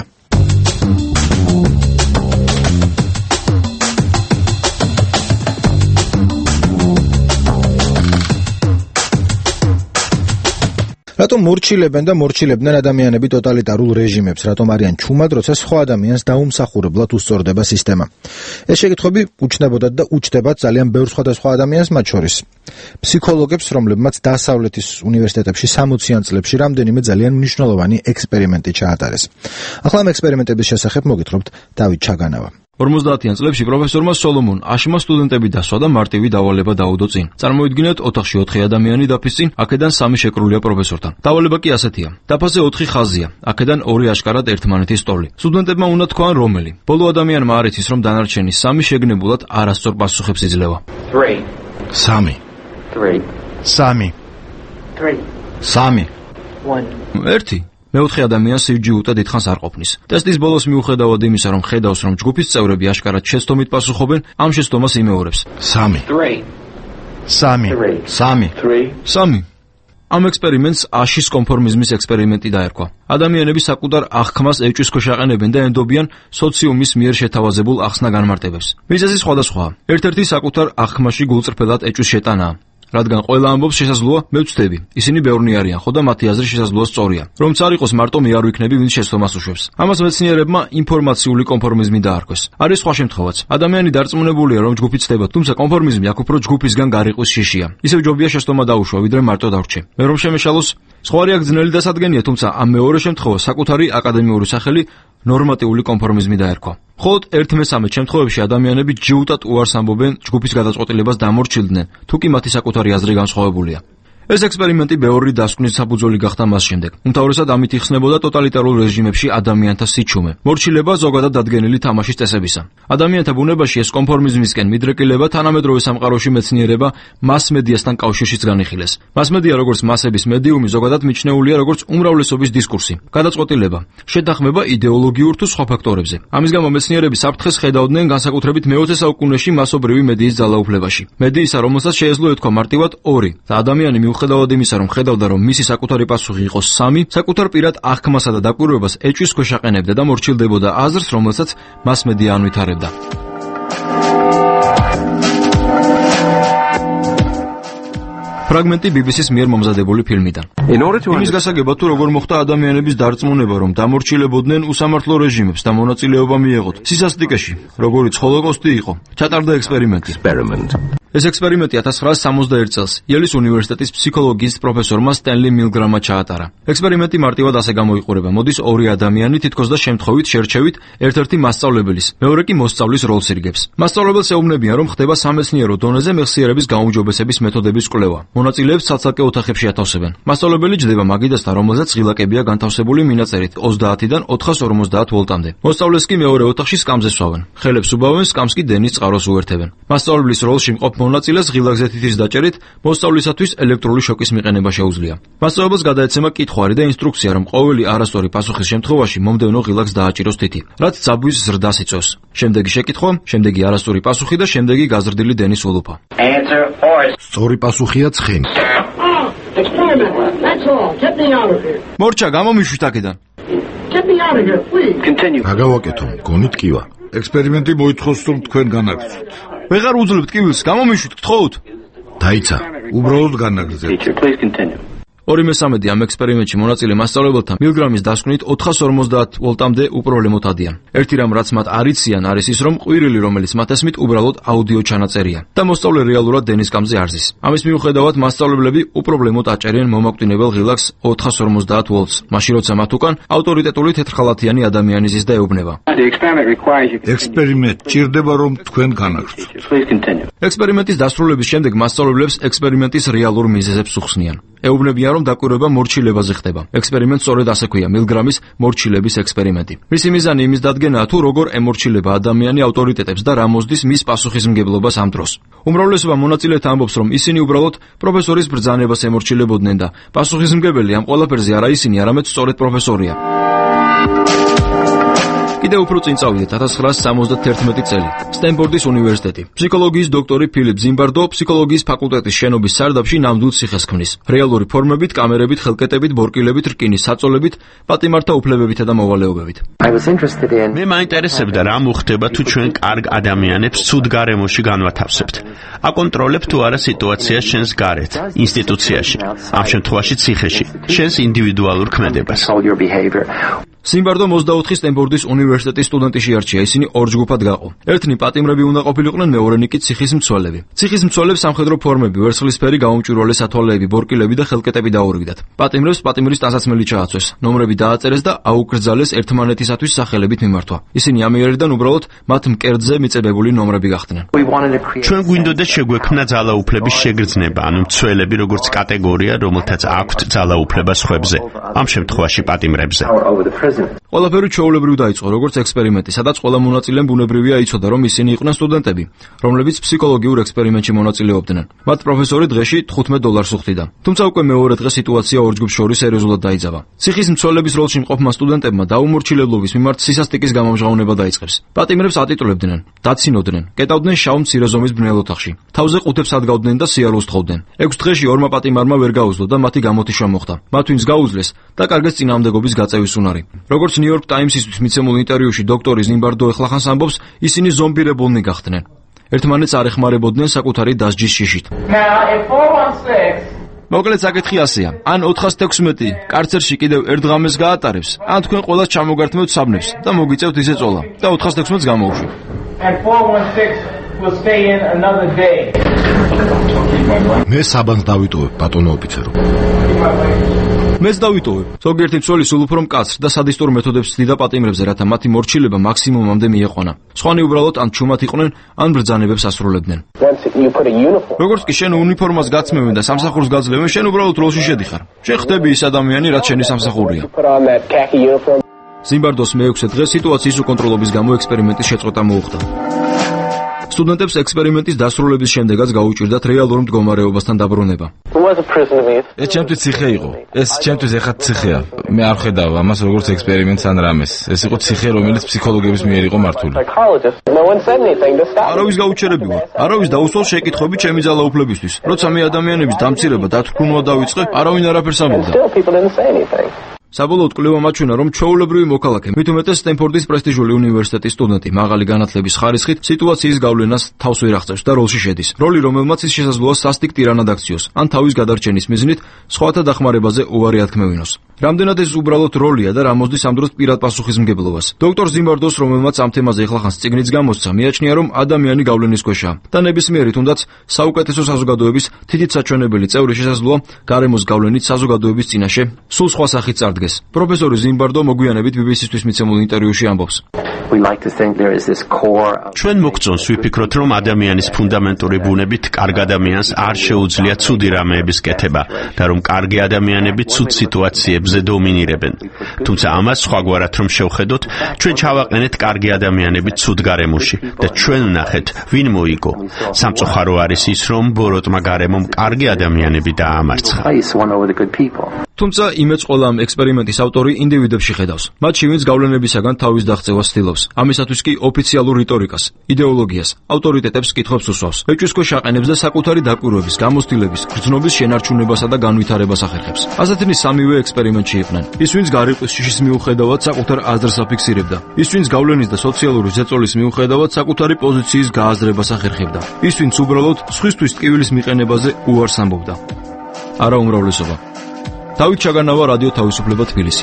რატომ მორჩილებენ და მორჩილებდნენ ადამიანები ტოტალიტარულ რეჟიმებს, რატომ არიან ჩუმად, როცა სხვა ადამიანს დაუმსახურებლად უსწორდება სისტემა? ეს შეკითხვები უჩნდებოდათ და უჩნდებათ ძალიან ბევრ სხვადასხვა ადამიანს, მათ შორის ფსიქოლოგებს, რომლებმაც დასავლეთის უნივერსიტეტებში 60-იან წლებში რამდენიმე ძალიან მნიშვნელოვანი ექსპერიმენტი ჩაატარეს. ახლა ამ ექსპერიმენტების შესახებ მოგითხრობთ დავით ჩაგანავა. 50-იან წლებში პროფესორმა სოლომონ აშმა სტუდენტები დასვა და მარტივი დავალება დაუდო წინ. წარმოიდგინეთ, ოთახში 4 ადამიანი დაფის წინ, აქედან 3 შეკრულია პროფესორთან. დავალება კი ასეთია: დაფაზე 4 ხაზია, აქედან 2 აშკარად ერთმანეთის სტოლი. სტუდენტებმა უნდა თქვან რომელი. ბოლო ადამიანმა არ იცის, რომ დანარჩენი 3 შეგნებულად არასწორ პასუხებს იძლევა. 3 3 1 მეოთხე ადამიანს სიჯიუტა დიდხანს არ ყოფნის. ტესტის ბოლოს მიუხედავად იმისა, რომ ხედავს, რომ ჯგუფის წევრები აშკარად შეცდომით პასუხობენ, ამ შეცდომას იმეორებს. 3 ამ ექსპერიმენტს აშის კონფორმიზმის ექსპერიმენტი დაერქვა. ადამიანები საკუთარ აღქმას ეჭვის ქვეშ აყენებენ და ენდობიან სოციუმის მიერ შეთავაზებულ ახსნა-განმარტებებს. მიზეზი სხვადასხვაა. ერთ-ერთი საკუთარ აღქმაში გულწრფელად ეჭვის შეტანაა. რადგან ყველა ამბობს შესაძლოა მე ვწდები. ისინი ბევრნი არიან, ხო და მათი აზრი შესაძლოა სწორია. რომც არ იყოს მარტო მე არ ვიქნები, ვინც შეცდომას უშვებს. ამას მეცნიერებმა ინფორმაციული კონფორმიზმი დაარქვეს. არის სხვა შემთხვევაც. ადამიანი დარწმუნებულია, რომ ჯგუფი ცდება, თუმცა კონფორმიზმი აქ უფრო ჯგუფისგან გარიყვის შიშია. ისევ ჯობია შეცდომა დაუშვა, ვიდრე მარტო დავრჩე. მე რომ შემეშალოს, სხვა რეაქ ძნელი დასადგენია, თუმცა ამ მეორე შემთხვევას საკუთარი აკადემიური სახელი ნორმატიული კონფორმიზმი დაერქვა. მხოლოდ 1/3 შემთხვევებში ადამიანები ჯიუტად უარს ამბობენ ჯგუფის გადაწყვეტილებას დამორჩილდნენ, თუ კი მათი საკუთარი აზრი განსხვავებულია. ეს ექსპერიმენტი ბევრი დასკვნის საფუძველი გახდა მას შემდეგ. უმთავრესად ამით იხსნებოდა ტოტალიტარულ რეჟიმებში ადამიანთა სიჩუმე, მორჩილება ზოგადად დადგენილი თამაშის წესებისა. ადამიანთა ბუნებაში ეს კონფორმიზმისკენ მიდრეკილება თანამედროვე სამყაროში მეცნიერება მას-მედიასთან კავშირშიც განიხილეს. მას-მედია როგორც მასების მედიუმი ზოგადად მიჩნეულია როგორც უმრავლესობის დისკურსი, გადაწყვეტილება, შეთანხმება იდეოლოგიურ თუ სხვა ფაქტორებზე. ამის გამო მეცნიერები საფრთხეს ხედავდნენ განსაკუთრებით მე-20 საუკუნეში მასობრივი მედიის ძალაუფლებაში. მედიისა, რომელსაც შეეძლო ეთქვა მარტივად 2 და ადამიანი მიუხედავად იმისა, რომ ხედავდა, რომ მისი საკუთარი პასუხი იყოს 3, საკუთარ პირად აღქმასა და დაკვირვებას ეჭვის ქვეშ აყენებდა და მორჩილდებოდა აზრს, რომელსაც მასმედია ანვითარებდა. ფრაგმენტი BBC-ს მიერ მომზადებული ფილმიდან. იმის გასაგებად, თუ როგორ მოხდა ადამიანების დარწმუნება, რომ დამორჩილებოდნენ უსამართლო რეჟიმებს და მონაწილეობა მიეღოთ სისასტიკეში, როგორიც ჰოლოკოსტი იყო, ჩატარდა ექსპერიმენტი. ეს ექსპერიმენტი 1961 წელს იელის უნივერსიტეტის ფსიქოლოგიის პროფესორმა სტენლი მილგრამმა ჩაატარა. ექსპერიმენტი მარტივად ასე გამოიყურება. მოდის 2 ადამიანი თითქოს და შემთხვევით შერჩევით ერთ-ერთი მასწავლებელის, მეორე კი მოსწავლის როლს ირგებს. მასწავლებელს ეუბნებიან, რომ ხდება სამეცნიერო დონეზე მეხსიერების გაუმჯობესების მეთოდების კვლევა. მონაწილეებს ცალ-ცალკე ოთახებში ათავსებენ. მასწავლებელი ჯდება მაგიდასთან, რომელზეც ღილაკებია განთავსებული მინაწერით 30-დან 450 ვოლტამდე. მოსწავლეს კი მეორე ოთახში სკამზე სვავენ. ხელებს უბავენ, სკამს კი დენის წყაროს უერთებენ. მასწავლებლის როლში მყოფ მონაწილეს ღილაკზე თითის დაჭერით მოსწავლისათვის ელექტრული შოკის მიყენება შეუძლია. მასწავლებელს გადაეცემა კითხვარი და ინსტრუქცია, რომ ყოველი არასწორი პასუხის შემთხვევაში მომდევნო ღილაკს დააჭიროს თითი, რაც ძაბვის ზრდას იწვევს. შემდეგი შეკითხვა, შემდეგი არასწორი პასუხი და შემდეგი გაზრდილი დენის ულუფა. სწორი პასუხია ცხენი. მორჩა, გამომიშვით აქედან. აგავაკეთო, გონით კივა. ექსპერიმენტი მოითხოვს, რომ თქვენ განაგრძოთ. ვეღარ უძლებთ კივილს, გამომიშვით, გთხოვთ. დაიცა, უბრალოდ განაგრძეთ. 2/3 ამ ექსპერიმენტში მონაწილე მასწავლებელთან მილგრამის დასკვნით 450 ვოლტამდე უპრობლემოდ ადიან. ერთი რამ, რაც მათ არ იციან, არის ის, რომ ყვირილი, რომელიც მათ ესმით, უბრალოდ აუდიო ჩანაწერია და მოსწავლე რეალურად დენის სკამზე არ ზის. ამის მიუხედავად მასწავლებლები უპრობლემოდ აჭერიან მომაკვდინებელ ღილაკს 450 ვოლტს, მაშინ როცა მათ უკან ავტორიტეტული თეთრხალათიანი ადამიანი ზის და ეუბნება. ექსპერიმენტი ჭირდება, რომ თქვენ განაგრძოთ. ექსპერიმენტის დასრულების შემდეგ მასწავლებლებს ექსპერიმენტის რეალურ მიზეზებს უხსნიან. ეუბნებიან, რომ დაკვირვება მორჩილებაზე ხდება. ექსპერიმენტს სწორედ ასე ქვია მილგრამის მორჩილების ექსპერიმენტი. მისი მიზანი იმის დადგენაა, თუ როგორ ემორჩილება ადამიანი ავტორიტეტებს და რა მოსდის მის პასუხისმგებლობას ამ დროს. უმრავლესობა მონაწილეთა ამბობს, რომ ისინი უბრალოდ პროფესორის ბრძანებას ემორჩილებოდნენ და პასუხისმგებელი ამ ყველაფერზე არა ისინი, არამედ სწორედ პროფესორია. კიდევ უფრო წინ წავიდეთ 1971 წელი. სტენფორდის უნივერსიტეტი. ფსიქოლოგიის დოქტორი ფილიპ ზიმბარდო ფსიქოლოგიის ფაკულტეტის შენობის სარდაფში ნამდვილ ციხეს ქმნის. რეალური ფორმებით, კამერებით, ხელკეტებით, ბორკილებით, რკინის საწოლებით, პატიმართა უფლებებითა და მოვალეობებით. მე მაინტერესებდა რა მოხდება თუ ჩვენ კარგ ადამიანებს ცუდ გარემოში განვათავსებთ. აკონტროლებთ თუ არა სიტუაციას ჩვენს გარეთ, ინსტიტუციაში, ამ შემთხვევაში ციხეში, ჩვენს ინდივიდუალურ ქმედებას. ზიმბარდო 24 სტენფორდის უნივერსიტეტის სტუდენტი შეარჩია, ისინი ორ ჯგუფად გაყო. ერთნი პატიმრები უნდა ყოფილიყვნენ, მეორენი კი ციხის მცველები. ციხის მცველებს სამხედრო ფორმები, ვერცხლისფერი გაუმჭვირვალე სათვალეები, ბორკილები და ხელკეტები დაურიგდათ. პატიმრებს პატიმრის ტანსაცმელი ჩააცვეს, ნომრები დააწერეს და აუკრძალეს ერთმანეთისათვის სახელებით მიმართვა. ისინი ამიერიდან უბრალოდ მათ მკერდზე მიწებებული ნომრები გახდნენ. ჩვენ გვინდოდა შეგვექმნა ძალაუფლების შეგრძნება, ანუ მცველები როგორც კატეგორია, რომელთაც აქვთ ძალაუფლება სხვებზე, ამ შემთხვევაში პატიმრებზე. ყველაფერი ჩვეულებრივ დაიწყო, როგორც ექსპერიმენტი, სადაც ყველა მონაწილემ ბუნებრივია იცოდა, რომ ისინი იყვნენ სტუდენტები, რომლებიც ფსიქოლოგიურ ექსპერიმენტში მონაწილეობდნენ. მათ პროფესორი დღეში $15 უხდიდა. თუმცა უკვე მეორე დღე სიტუაცია ორ ჯგუფს შორის სერიოზულად დაიძაბა. ციხის მცველების როლში მყოფმა სტუდენტებმა დაუმორჩილებლობის მიმართ სისასტიკის გამომჟღავნება დაიწყეს. პატიმრებს ატიტულებდნენ, დაცინოდნენ, კეტავდნენ შავ მცირე ზომის ბნელ ოთახში. თავზე ყუთებს ადგავდნენ და სიარულს თხოვდნენ. 6 დღეში ორმა პატიმარმა ვერ გაუძლო და მათი გამოთიშვა მოხდა. მათ ვინც გაუძლეს, დაკარგეს წინააღმდეგობის გაწევის უნარი. როგორც New York Times-ისთვის მიცემულ ინტერვიუში დოქტორი ზიმბარდო ეხლახანს ამბობს, ისინი ზომბირებულნი გახდნენ. ერთმანეთს არ ეხმარებოდნენ საკუთარი დასჯის შიშით. მოკლედ საკითხი ასეა, ან 416 კარცერში კიდევ ერთ ღამეს გაატარებს, ან თქვენ ყველას ჩამოგართმევთ საბნებს და მოგიწევთ ისე წოლა და 416-ს გამოუშვით. მე საბანს დავიტოვებ, ბატონო ოფიცერო. მეც დავიტოვებ. ზოგიერთი მცველი სულ უფრო მკაცრ და სადისტურ მეთოდებს ცდიდა პატიმრებზე, რათა მათი მორჩილება მაქსიმუმამდე მიეყვანა. სხვანი უბრალოდ ან ჩუმად იყვნენ, ან ბრძანებებს ასრულებდნენ. როგორც კი შენ უნიფორმას გაცმევენ და სამსახურს გაძლევენ, შენ უბრალოდ როლში შედიხარ. შენ ხდები ის ადამიანი, რაც შენი სამსახურია. ზიმბარდოს მე-6 დღე სიტუაციის უკონტროლობის გამო ექსპერიმენტის შეწყვეტა მოუხდა. სტუდენტებს ექსპერიმენტის დასრულების შემდეგაც გაუჭირდათ რეალურ მდგომარეობასთან დაბრუნება. ეს ჩემთვის ციხე იყო. ეს ჩემთვის ეხლა ციხეა. მე არ ხედავ ამას როგორც ექსპერიმენტს ან რამეს. ეს იყო ციხე, რომელიც ფსიქოლოგების მიერ იყო მართული. არავის გაუჩერები ვარ. არავის დაუსვავს შეკითხვები ჩემი ძალაუფლებისთვის. როცა მე ადამიანების დამცირება დათრგუნვა დავიწყე, არავინ არაფერს ამბობდა. საბოლოოდ კვლევა მაჩვენა, რომ ჩვეულებრივი მოქალაქე, მით უმეტეს სტენფორდის პრესტიჟული უნივერსიტეტის სტუდენტი, მაღალი განათლების ხარისხით სიტუაციის გავლენას თავს ვერ აღწევს და როლში შედის. როლი, რომელმაც ის შესაძლოა სასტიკ ტირანად აქციოს, ან თავის გადარჩენის მიზნით სხვათა დახმარებაზე უარი ათქმევინოს. რამდენად ეს უბრალოდ როლია და რა მოსდის ამ დროს პირად პასუხისმგებლობას. დოქტორ ზიმბარდოს, რომელმაც ამ თემაზე ეხლახანს წიგნიც გამოსცა, მიაჩნია, რომ ადამიანი გავლენის ქვეშაა და ნებისმიერი თუნდაც საუკეთესო საზოგადოების თითით საჩვენებელი წევრი შესაძლოა გარემოს გავლენით საზოგადოების წინაშე სულ სხვა სახით წარდგეს. პროფესორი ზიმბარდო მოგვიანებით BBC-ისთვის მიცემულ ინტერვიუში ამბობს. ჩვენ მოგწონს ვიფიქროთ, რომ ადამიანის ფუნდამენტური ბუნებით კარგ ადამიანს არ შეუძლია ცუდი რამეების კეთება და რომ კარგი ადამიანები ცუდ სიტუაციებზე დომინირებენ. თუმცა ამას სხვაგვარად რომ შევხედოთ, ჩვენ ჩავაყენეთ კარგი ადამიანები ცუდ გარემოში და ჩვენ ვნახეთ, ვინ მოიგო. სამწუხარო არის ის, რომ ბოროტმა გარემომ კარგი ადამიანები დაამარცხა. თუმცა იმეც ყველა ამ ექსპერიმენტის ავტორი ინდივიდებში ხედავს. მათში ვინც გავლენებისაგან თავის დაღწევას ცდილობს. ამისათვის კი ოფიციალურ რიტორიკას, იდეოლოგიას, ავტორიტეტებს კითხვებს უსვავს. ეჭვის ქვეშ აყენებს და საკუთარი დაკვირვების, გამოცდილების, გრძნობის შენარჩუნებასა და განვითარებას ახერხებს. ასეთნი სამივე ექსპერიმენტში იყვნენ. ის ვინც გარიყვის შიშის მიუხედავად საკუთარ აზრს აფიქსირებდა. ის ვინც გავლენის და სოციალური ზეწოლის მიუხედავად საკუთარი პოზიციის გააზრებას ახერხებდა. ის ვინც უბრალოდ სხვისთვის ტკივილის მიყენებაზე უარს ამბობდა. არა უმრავლესობა. დავით ჩაგანავა, რადიო თავისუფლება, თბილისი.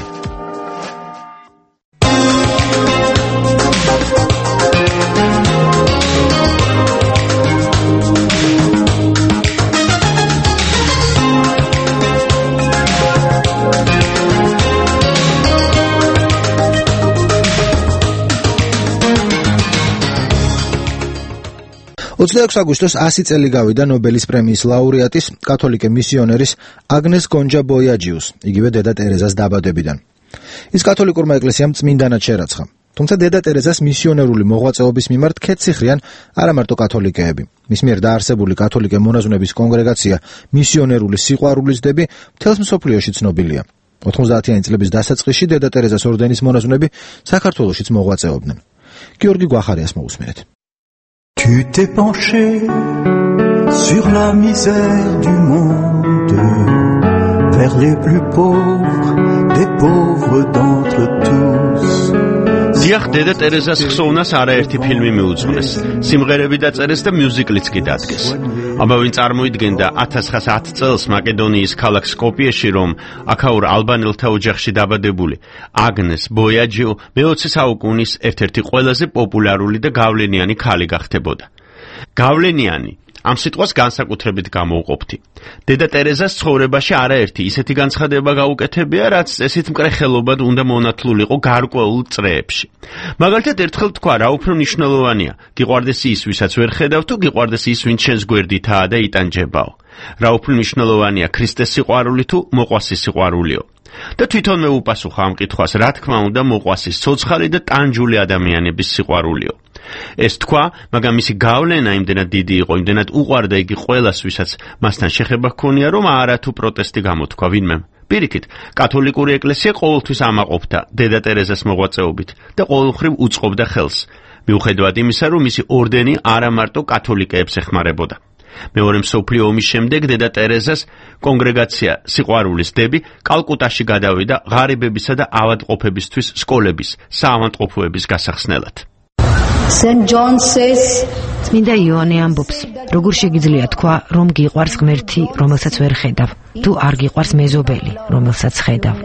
აგვისტოს 100 წელი გავიდა ნობელის პრემიის ლაურეატის, კათოლიკე მისიონერის აგნეს გონჯა ბოიაჯიუს, იგივე დედა ტერეზას დაბადებიდან. ის კათოლიკურმა ეკლესიამ წმინდანად შერაცხა. თუმცა დედა ტერეზას მისიონერული მოღვაწეობის მიმართ ქეცცხრიან არა მარტო კათოლიკეები. მის მიერ დაარსებული კათოლიკე მონაზვნების კონგრეგაცია მისიონერული სიყვარულის დები მთელს მსოფლიოში ცნობილია. 90-იანი წლების დასაწყისში დედა ტერეზას ორდენის მონაზვნები საქართველოშიც მოღვაწეობდნენ. გიორგი გვახარიას მოусმენთ. Tu t'es penché sur la misère du monde, vers les plus pauvres, des pauvres d'entre tous. დიახ, დედა ტერეზას ხსოვნას არაერთი ფილმი მიუძღვნეს, სიმღერები დაწერეს და მიუზიკლიც კი დადგეს. ამბავი წარმოიდგენდა 1910 წელს მაკედონიის ქალაქ სკოპიეში, რომ აქაურ ალბანელთა ოჯახში დაბადებული აგნეს ბოიაჯიუ მე-20 საუკუნის ერთ-ერთი ყველაზე პოპულარული და გავლენიანი ქალი გახდებოდა. გავლენიანი ამ სიტყვას განსაკუთრებით გამოვყოფთი. დედა ტერეზას ცხოვრებაში არაერთი ისეთი განცხადება გაუკეთებია, რაც წესით მკრეხელობად უნდა მონათლულიყო გარკვეულ წრეებში. მაგალითად, ერთხელ თქვა, რა უფრო მნიშვნელოვანია, გიყვარდეს ის, ვისაც ვერ ხედავ, თუ გიყვარდეს ის, ვინც შენს გვერდითაა და იტანჯებაო. რა უფრო მნიშვნელოვანია, ქრისტეს სიყვარული თუ მოყვასის სიყვარულიო. და თვითონვე უპასუხა ამ კითხვას, რა თქმა უნდა, მოყვას ის ცოცხალი და ტანჯული ადამიანების სიყვარულიო. ეს თქვა, მაგრამ მისი გავლენა იმდენად დიდი იყო, იმდენად უყვარდა იგი ყველას, ვისაც მასთან შეხება ჰქონია, რომ არათუ პროტესტი გამოთქვა ვინმემ. პირიქით, კათოლიკური ეკლესია ყოველთვის ამაყობდა დედა ტერეზას მოღვაწეობით და ყოველმხრივ უწყობდა ხელს, მიუხედავად იმისა, რომ მისი ორდენი არა მარტო კათოლიკეებს ეხმარებოდა. მეორე მსოფლიო ომის შემდეგ დედა ტერეზას კონგრეგაცია სიყვარულის დები კალკუტაში გადავიდა ღარიბებისა და ავადმყოფებისთვის სკოლების, საავადმყოფოების გასახსნელად. Saint John says, წმინდა იოანე ამბობს, როგორ შეგიძლია თქვა, რომ გიყვარს ღმერთი, რომელსაც ვერ ხედავ, თუ არ გიყვარს მეზობელი, რომელსაც ხედავ.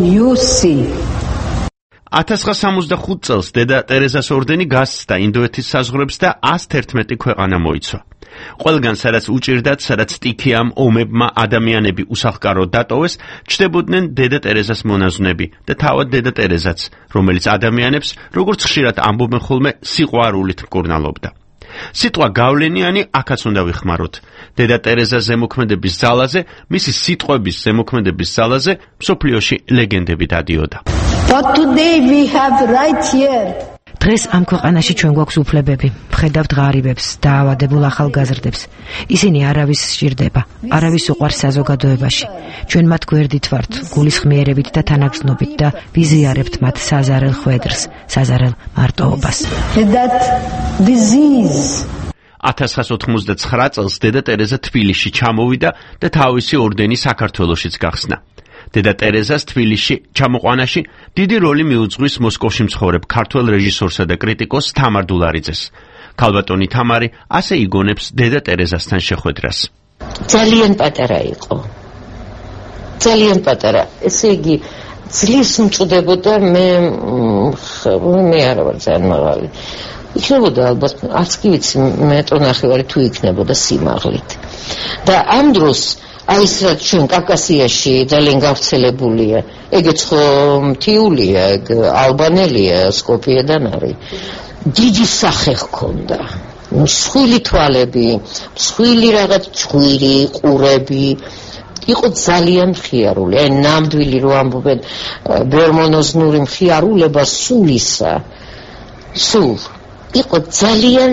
1965 წელს დედა ტერეზას ორდენი გასცდა ინდოეთის საზღვრებს და 111 ქვეყანა მოიცვა. ყველგან, სადაც უჭირდათ, სადაც სტიქიამ ომებმა ადამიანები უსახლკაროდ დატოვეს, ჩდებოდნენ დედა ტერეზას მონაზვნები და თავად დედა ტერეზაც, რომელიც ადამიანებს, როგორც ხშირად ამბობენ ხოლმე, სიყვარულით მკურნალობდა. სიტყვა გავლენიანი აქაც უნდა ვიხმაროთ. დედა ტერეზას ზემოქმედების ძალაზე, მისი სიტყვების ზემოქმედების ძალაზე მსოფლიოში ლეგენდები დადიოდა. But today we have right here. დღეს ამ ქვეყანაში ჩვენ გვაქვს უფლებები, ვხედავთ ღარიბებს, დაავადებულ ახალგაზრდებს. ისინი არავის სჭირდება, არავის უყვარს საზოგადოებაში. ჩვენ მათ გვერდით ვართ, გულისხმიერებით და თანაგრძნობით და ვიზიარებთ მათ საზარელ ხვედრს, საზარელ მარტოობას. That disease 1989 წელს დედა ტერეზა თბილისში ჩამოვიდა და თავისი ორდენი საქართველოშიც გახსნა. დედა ტერეზას თბილისში ჩამოყვანაში დიდი როლი მიუძღვის მოსკოვში მცხოვრებ ქართველ რეჟისორსა და კრიტიკოს თამარ დულარიძეს. ქალბატონი თამარი ასე იგონებს დედა ტერეზასთან შეხვედრას. ძალიან პატარა იყო. ძალიან პატარა. ესე იგი ძლივს მწუდებოდა მე არ ვარ ძალიან მაღალი. იქნებოდა ალბათ არც კი ვიცი მეტრო ნახევარი თუ იქნებოდა სიმაღლით. და ამ დროს აი ეს რაც ჩვენ კავკასიაში ძალიან გავრცელებულია, ეგეც ხო მთიულია, ეგ ალბანელია, სკოპიედან არის. დიდი სახე ჰქონდა. მსხვილი თვალები, მსხვილი რაღაც ჭვირი, ყურები. იყო ძალიან მხიარული. აი ნამდვილი რო ამბობენ ბერმონოზნური მხიარულება სულისა. სულ იყო ძალიან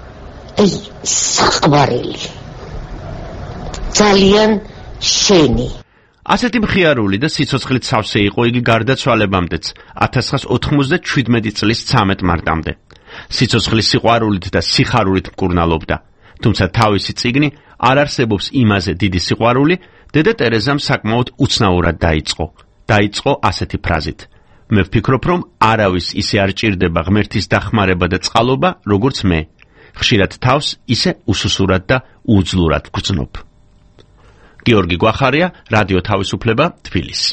საყვარელი. ძალიან შენი. ასეთი მხიარული და სიცოცხლით სავსე იყო იგი გარდაცვალებამდეც 1997 წლის 13 მარტამდე. სიცოცხლის სიყვარულით და სიხარულით მკურნალობდა. თუმცა თავისი წიგნი არ არსებობს იმაზე დიდი სიყვარული, დედა ტერეზამ საკმაოდ უცნაურად დაიწყო. დაიწყო ასეთი ფრაზით: მე ვფიქრობ, რომ არავის ისე არ ჭირდება ღმერთის დახმარება და წყალობა, როგორც მე. ხშირად თავს ისე უსუსურად და უძლურად ვგრძნობ. გიორგი გვახარია, რადიო თავისუფლება, თბილისი.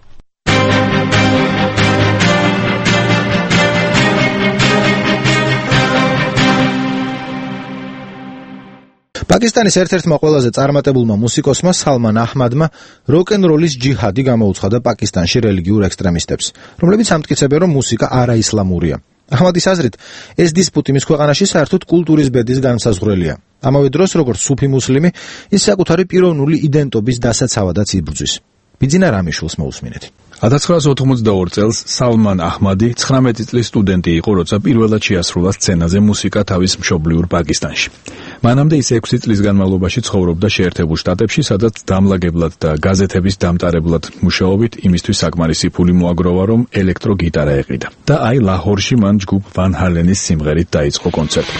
პაკისტანის ერთ-ერთმა ყველაზე წარმატებულმა მუსიკოსმა სალმან აჰმადმა როკ-ენ-როლის ჯიჰადი გამოუცხადა პაკისტანში რელიგიურ ექსტრემისტებს, რომლებიც ამტკიცებენ, რომ მუსიკა არაისლამურია. აჰმადის აზრით, ეს დისპუტი მის ქვეყანაში საერთოდ კულტურის ბედის განსაზღვრელია. ამავე დროს, როგორც სუფი მუსლიმი, ის საკუთარი პიროვნული იდენტობის დასაცავადაც იბრძვის. ბიძინა რამიშვილს მოусმინეთ. 1982 წელს სალმან აჰმადი 19 წლის სტუდენტი იყო, როცა პირველად შეასრულა სცენაზე მუსიკა თავის მშობლიურ პაკისტანში. მანამდე ის 6 წლის განმავლობაში ცხოვრობდა შეერთებულ შტატებში, სადაც დამლაგებლად და გაზეთების დამტარებლად მუშაობით იმისთვის საკმარისი ფული მოაგროვა, რომ ელექტროგიტარა ეყიდა. და აი ლაჰორში მან ჯგუფ ვან ჰალენის სიმღერით დაიწყო კონცერტი.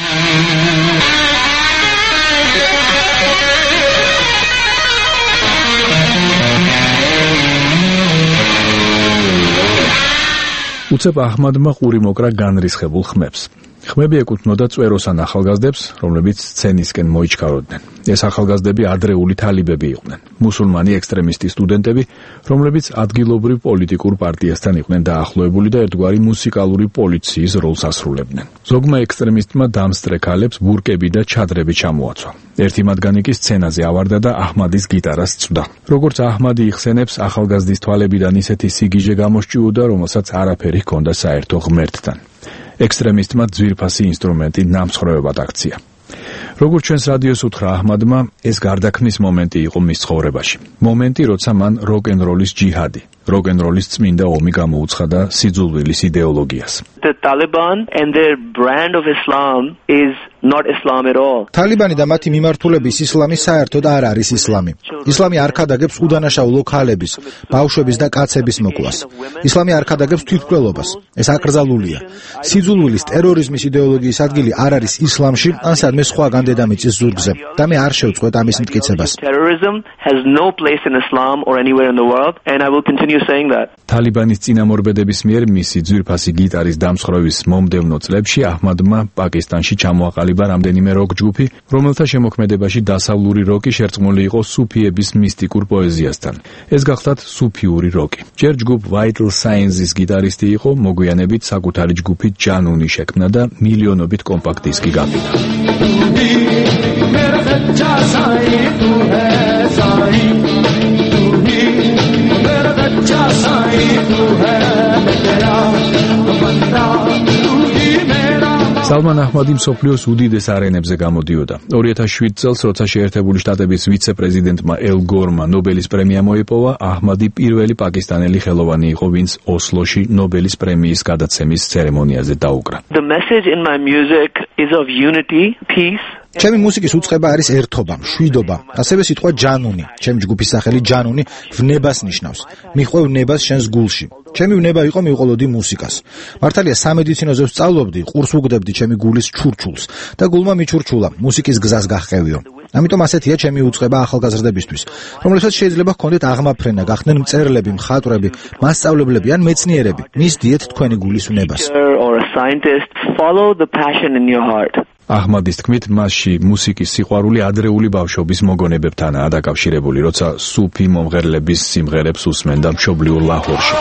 უცებ აჰმადმა ყური მოკრა განრისხებულ ხმებს. ხმები ეკუთვნოდა წვეროსან ახალგაზრდებს, რომლებიც სცენისკენ მოიჩქაროდნენ. ეს ახალგაზრდები ადრეული თალიბები იყვნენ, მუსულმანი ექსტრემისტი სტუდენტები, რომლებიც ადგილობრივ პოლიტიკურ პარტიასთან იყვნენ დაახლოებული და ერთგვარი მუსიკალური პოლიციის როლს ასრულებდნენ. ზოგმა ექსტრემისტმა დამსწრე ქალებს ბურკები და ჩადრები ჩამოაცვა. ერთი მათგანი კი სცენაზე ავარდა და აჰმადის გიტარას წვდა. როგორც აჰმადი იხსენებს, ახალგაზრდის თვალებიდან ისეთი სიგიჟე გამოსჭიუდა, რომელსაც არაფერი ჰქონდა საერთო ღმერთთან. ექსტრემისტმა ძვირფასი ინსტრუმენტი ნამსხვრევებად აქცია. როგორც ჩვენს რადიოს უთხრა აჰმადმა, ეს გარდაქმნის მომენტი იყო მის ცხოვრებაში. მომენტი, როცა მან როკ-ენ-როლის ჯიჰადი, როკ-ენ-როლის წმინდა ომი გამოუცხადა სიძულვილის იდეოლოგიას. The Taliban and their brand of Islam is not Islam at all. თალიბანი და მათი მიმართულების ისლამი საერთოდ არ არის ისლამი. ისლამი არ ქადაგებს უდანაშაულო ქალების, ბავშვების და კაცების მოკლას. ისლამი არ ქადაგებს თვითმკვლელობას. ეს აკრძალულია. სიძულვილის ტერორიზმის იდეოლოგიის ადგილი არ არის ისლამში, ან სადმე სხვა განდედამიწის ზურგზე. და მე არ შევწყვეტ ამის მტკიცებას. Terrorism has no place in Islam or anywhere in the world, and I will continue saying that. თალიბანის წინამორბედების მიერ მისი ძვირფასი გიტარის დამსხვრევის მომდევნო წლებში აჰმადმა პაკისტანში ჩამოაყალიბა რამდენიმე როკ ჯგუფი, რომელთა შემოქმედებაში დასავლური როკი შერწყმული იყო სუფიების მისტიკურ პოეზიასთან. ეს გახლდათ სუფიური როკი. ჯერ ჯგუფ Vital Signs-ის გიტარისტი იყო, მოგვიანებით საკუთარი ჯგუფი ჯანუნი შექმნა და მილიონობით კომპაქტ დისკი გაფინა. სალმან აჰმადი მსოფლიოს უდიდეს არენებზე გამოდიოდა. 2007 წელს, როცა შეერთებული შტატების ვიცე-პრეზიდენტმა ელ გორმა ნობელის პრემია მოიპოვა, აჰმადი პირველი პაკისტანელი ხელოვანი იყო, ვინც ოსლოში ნობელის პრემიის გადაცემის ცერემონიაზე დაუკრა. The message in my music is of unity, peace. ჩემი მუსიკის უწყება არის ერთობა, მშვიდობა. ასევე სიტყვა ჯანუნი, ჩემი ჯგუფის სახელი ჯანუნი ვნებას ნიშნავს. მიხვევ ნებას შენს გულში. ჩემი ვნება იყო მივყოლოდი მუსიკას. მართალია სამედიცინოზე ვსწავლობდი, ყურს უგდებდი ჩემი გულის ჩურჩულს და გულმა მიჩურჩულა, მუსიკის გზას გაჰყევიო. ამიტომ ასეთია ჩემი უწყება ახალგაზრდებისთვის, რომლებსაც შეიძლება ჰქონდეთ აღმაფრენა, გახდნენ მწერლები, მხატვრები, მასწავლებლები ან მეცნიერები. მისდიეთ თქვენი გულის ვნებას. Or a scientist, follow the passion in your heart. აჰმადის თქმით, მასში მუსიკის სიყვარული ადრეული ბავშვობის მოგონებებთანაა დაკავშირებული, როცა სუფი მომღერლების სიმღერებს უსმენდა მშობლიურ ლაჰორში.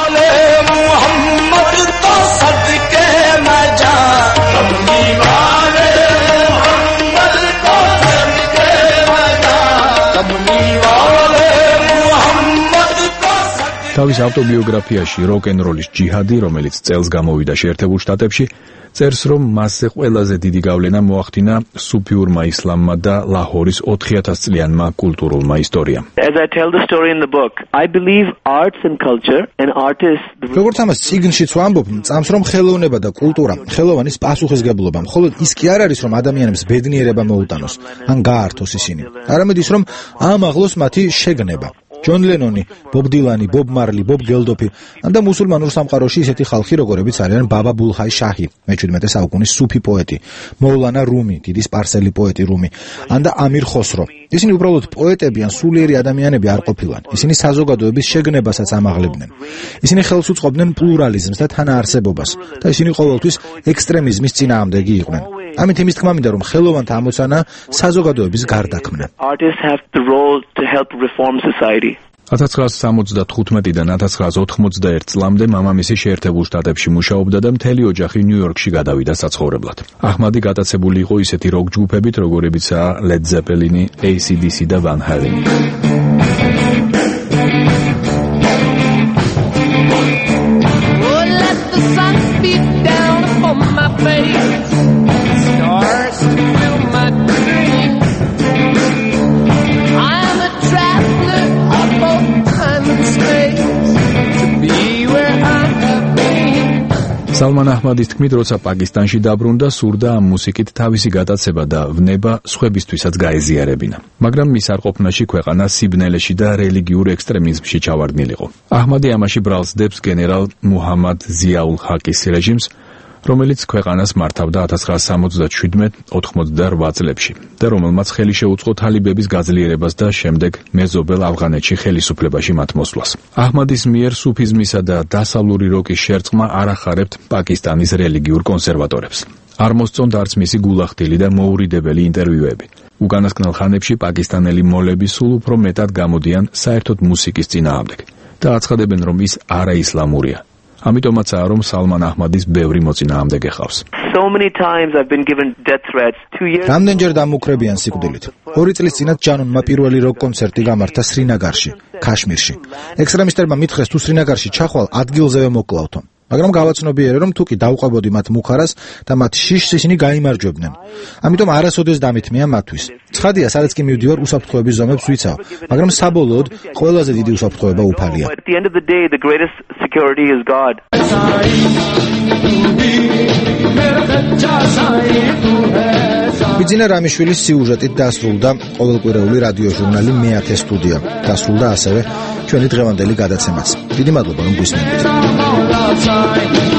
თავის ავტობიოგრაფიაში როკ-ენ-როლის ჯიჰადი, რომელიც წელს გამოვიდა შეერთებულ შტატებში, წერს, რომ მასზე ყველაზე დიდი გავლენა მოახდინა სუფიურმა ისლამმა და ლაჰორის 4000 წლიანმა კულტურულმა ისტორიამ. As I tell the story in the book, I believe arts and culture and artists. როგორც ამას წიგნშიც ვამბობ, წამს რომ ხელოვნება და კულტურა, ხელოვანის პასუხისგებლობა, მხოლოდ ის კი არ არის, რომ ადამიანებს ბედნიერება მოუტანოს, ან გაართოს ისინი. არამედ ის, რომ ამაღლოს მათი შეგნება. ჯონ ლენონი, ბობ დილანი, ბობ მარლი, ბობ გელდოფი, და მუსულმანურ სამყაროში ისეთი ხალხი, როგორებიც არიან ბაბა ბულჰაი შაჰი, მე-17 საუკუნის სუფი პოეტი, მოვლანა რუმი, დიდი სპარსელი პოეტი რუმი, და ამირ ხოსრო. ისინი უბრალოდ პოეტები ან სულიერი ადამიანები არ ყოფილან. ისინი საზოგადოების შეგნებასაც ამაღლებდნენ. ისინი ხელს უწყობდნენ პლურალიზმს და თანაარსებობას და ისინი ყოველთვის ექსტრემიზმის წინააღმდეგი იყვნენ. ამით იმის თქმა მინდა, რომ ხელოვანთა ამოცანა საზოგადოების გარდაქმნა. Artists have the role to help reform society. 1975-დან 1981 წლამდე მამამისი შეერთებულ შტატებში მუშაობდა და მთელი ოჯახი ნიუ-იორკში გადავიდა საცხოვრებლად. აჰმადი გატაცებული იყო ისეთი როკ ჯგუფებით, როგორებიცაა Led Zeppelin, AC/DC და Van Halen. სალმან აჰმადის თქმით, როცა პაკისტანში დაბრუნდა, სურდა ამ მუსიკით თავისი გატაცება და ვნება სხვებისთვისაც გაეზიარებინა. მაგრამ მის არყოფნაში ქვეყანა სიბნელეში და რელიგიურ ექსტრემიზმში ჩავარდნილიყო. აჰმადი ამაში ბრალს დებს გენერალ მუჰამად ზიაულ ჰაკის რეჟიმს, რომელიც ქვეყანას მართავდა 1977-88 წლებში და რომელმაც ხელი შეუწყო თალიბების გაძლიერებას და შემდეგ მეზობელ ავღანეთში ხელისუფლებაში მათ მოსვლას. აჰმადის მიერ სუფიზმისა და დასავლური როკის შერწყმა არ ახარებთ პაკისტანის რელიგიურ კონსერვატორებს. არ მოსწონთ არც მისი გულახდილი და მოურიდებელი ინტერვიუები. უკანასკნელ ხანებში პაკისტანელი მოლები სულ უფრო მეტად გამოდიან საერთოდ მუსიკის წინააღმდეგ და აცხადებენ, რომ ის არაისლამურია. ამიტომაცაა, რომ სალმან აჰმადის ბევრი მოწინააღმდეგე ყავს. So many times I've been given death threats. 2 years. რამდენჯერ დამუქრებიან სიკვდილით. 2 წლის წინათ ჯანუნმა პირველი როკ კონცერტი გამართა სრინაგარში, ქაშმირში. ექსტრემისტებმა მითხრეს, თუ სრინაგარში ჩახვალ, ადგილზევე მოკლავთო. მაგრამ გავაცნობიერე, რომ თუკი დავყვებოდი მათ მუხარას და მათ შიშს ისინი გაიმარჯვებდნენ. ამიტომ არასოდეს დამithმია მათთვის. ცხადია, სადაც კი მივდივარ, უსაფრთხოების ზომებს ვიცავ, მაგრამ საბოლოოდ ყველაზე დიდი უსაფრთხოება უფალია. At the end of the day, the greatest security is God. ბიძინა რამიშვილის სიუჟეტით დასრულდა ყოველკვირეული რადიოჟურნალი მე-10 სტუდია. დასრულდა ასევე ჩვენი დღევანდელი გადაცემაც. დიდი მადლობა, რომ გვისმენთ.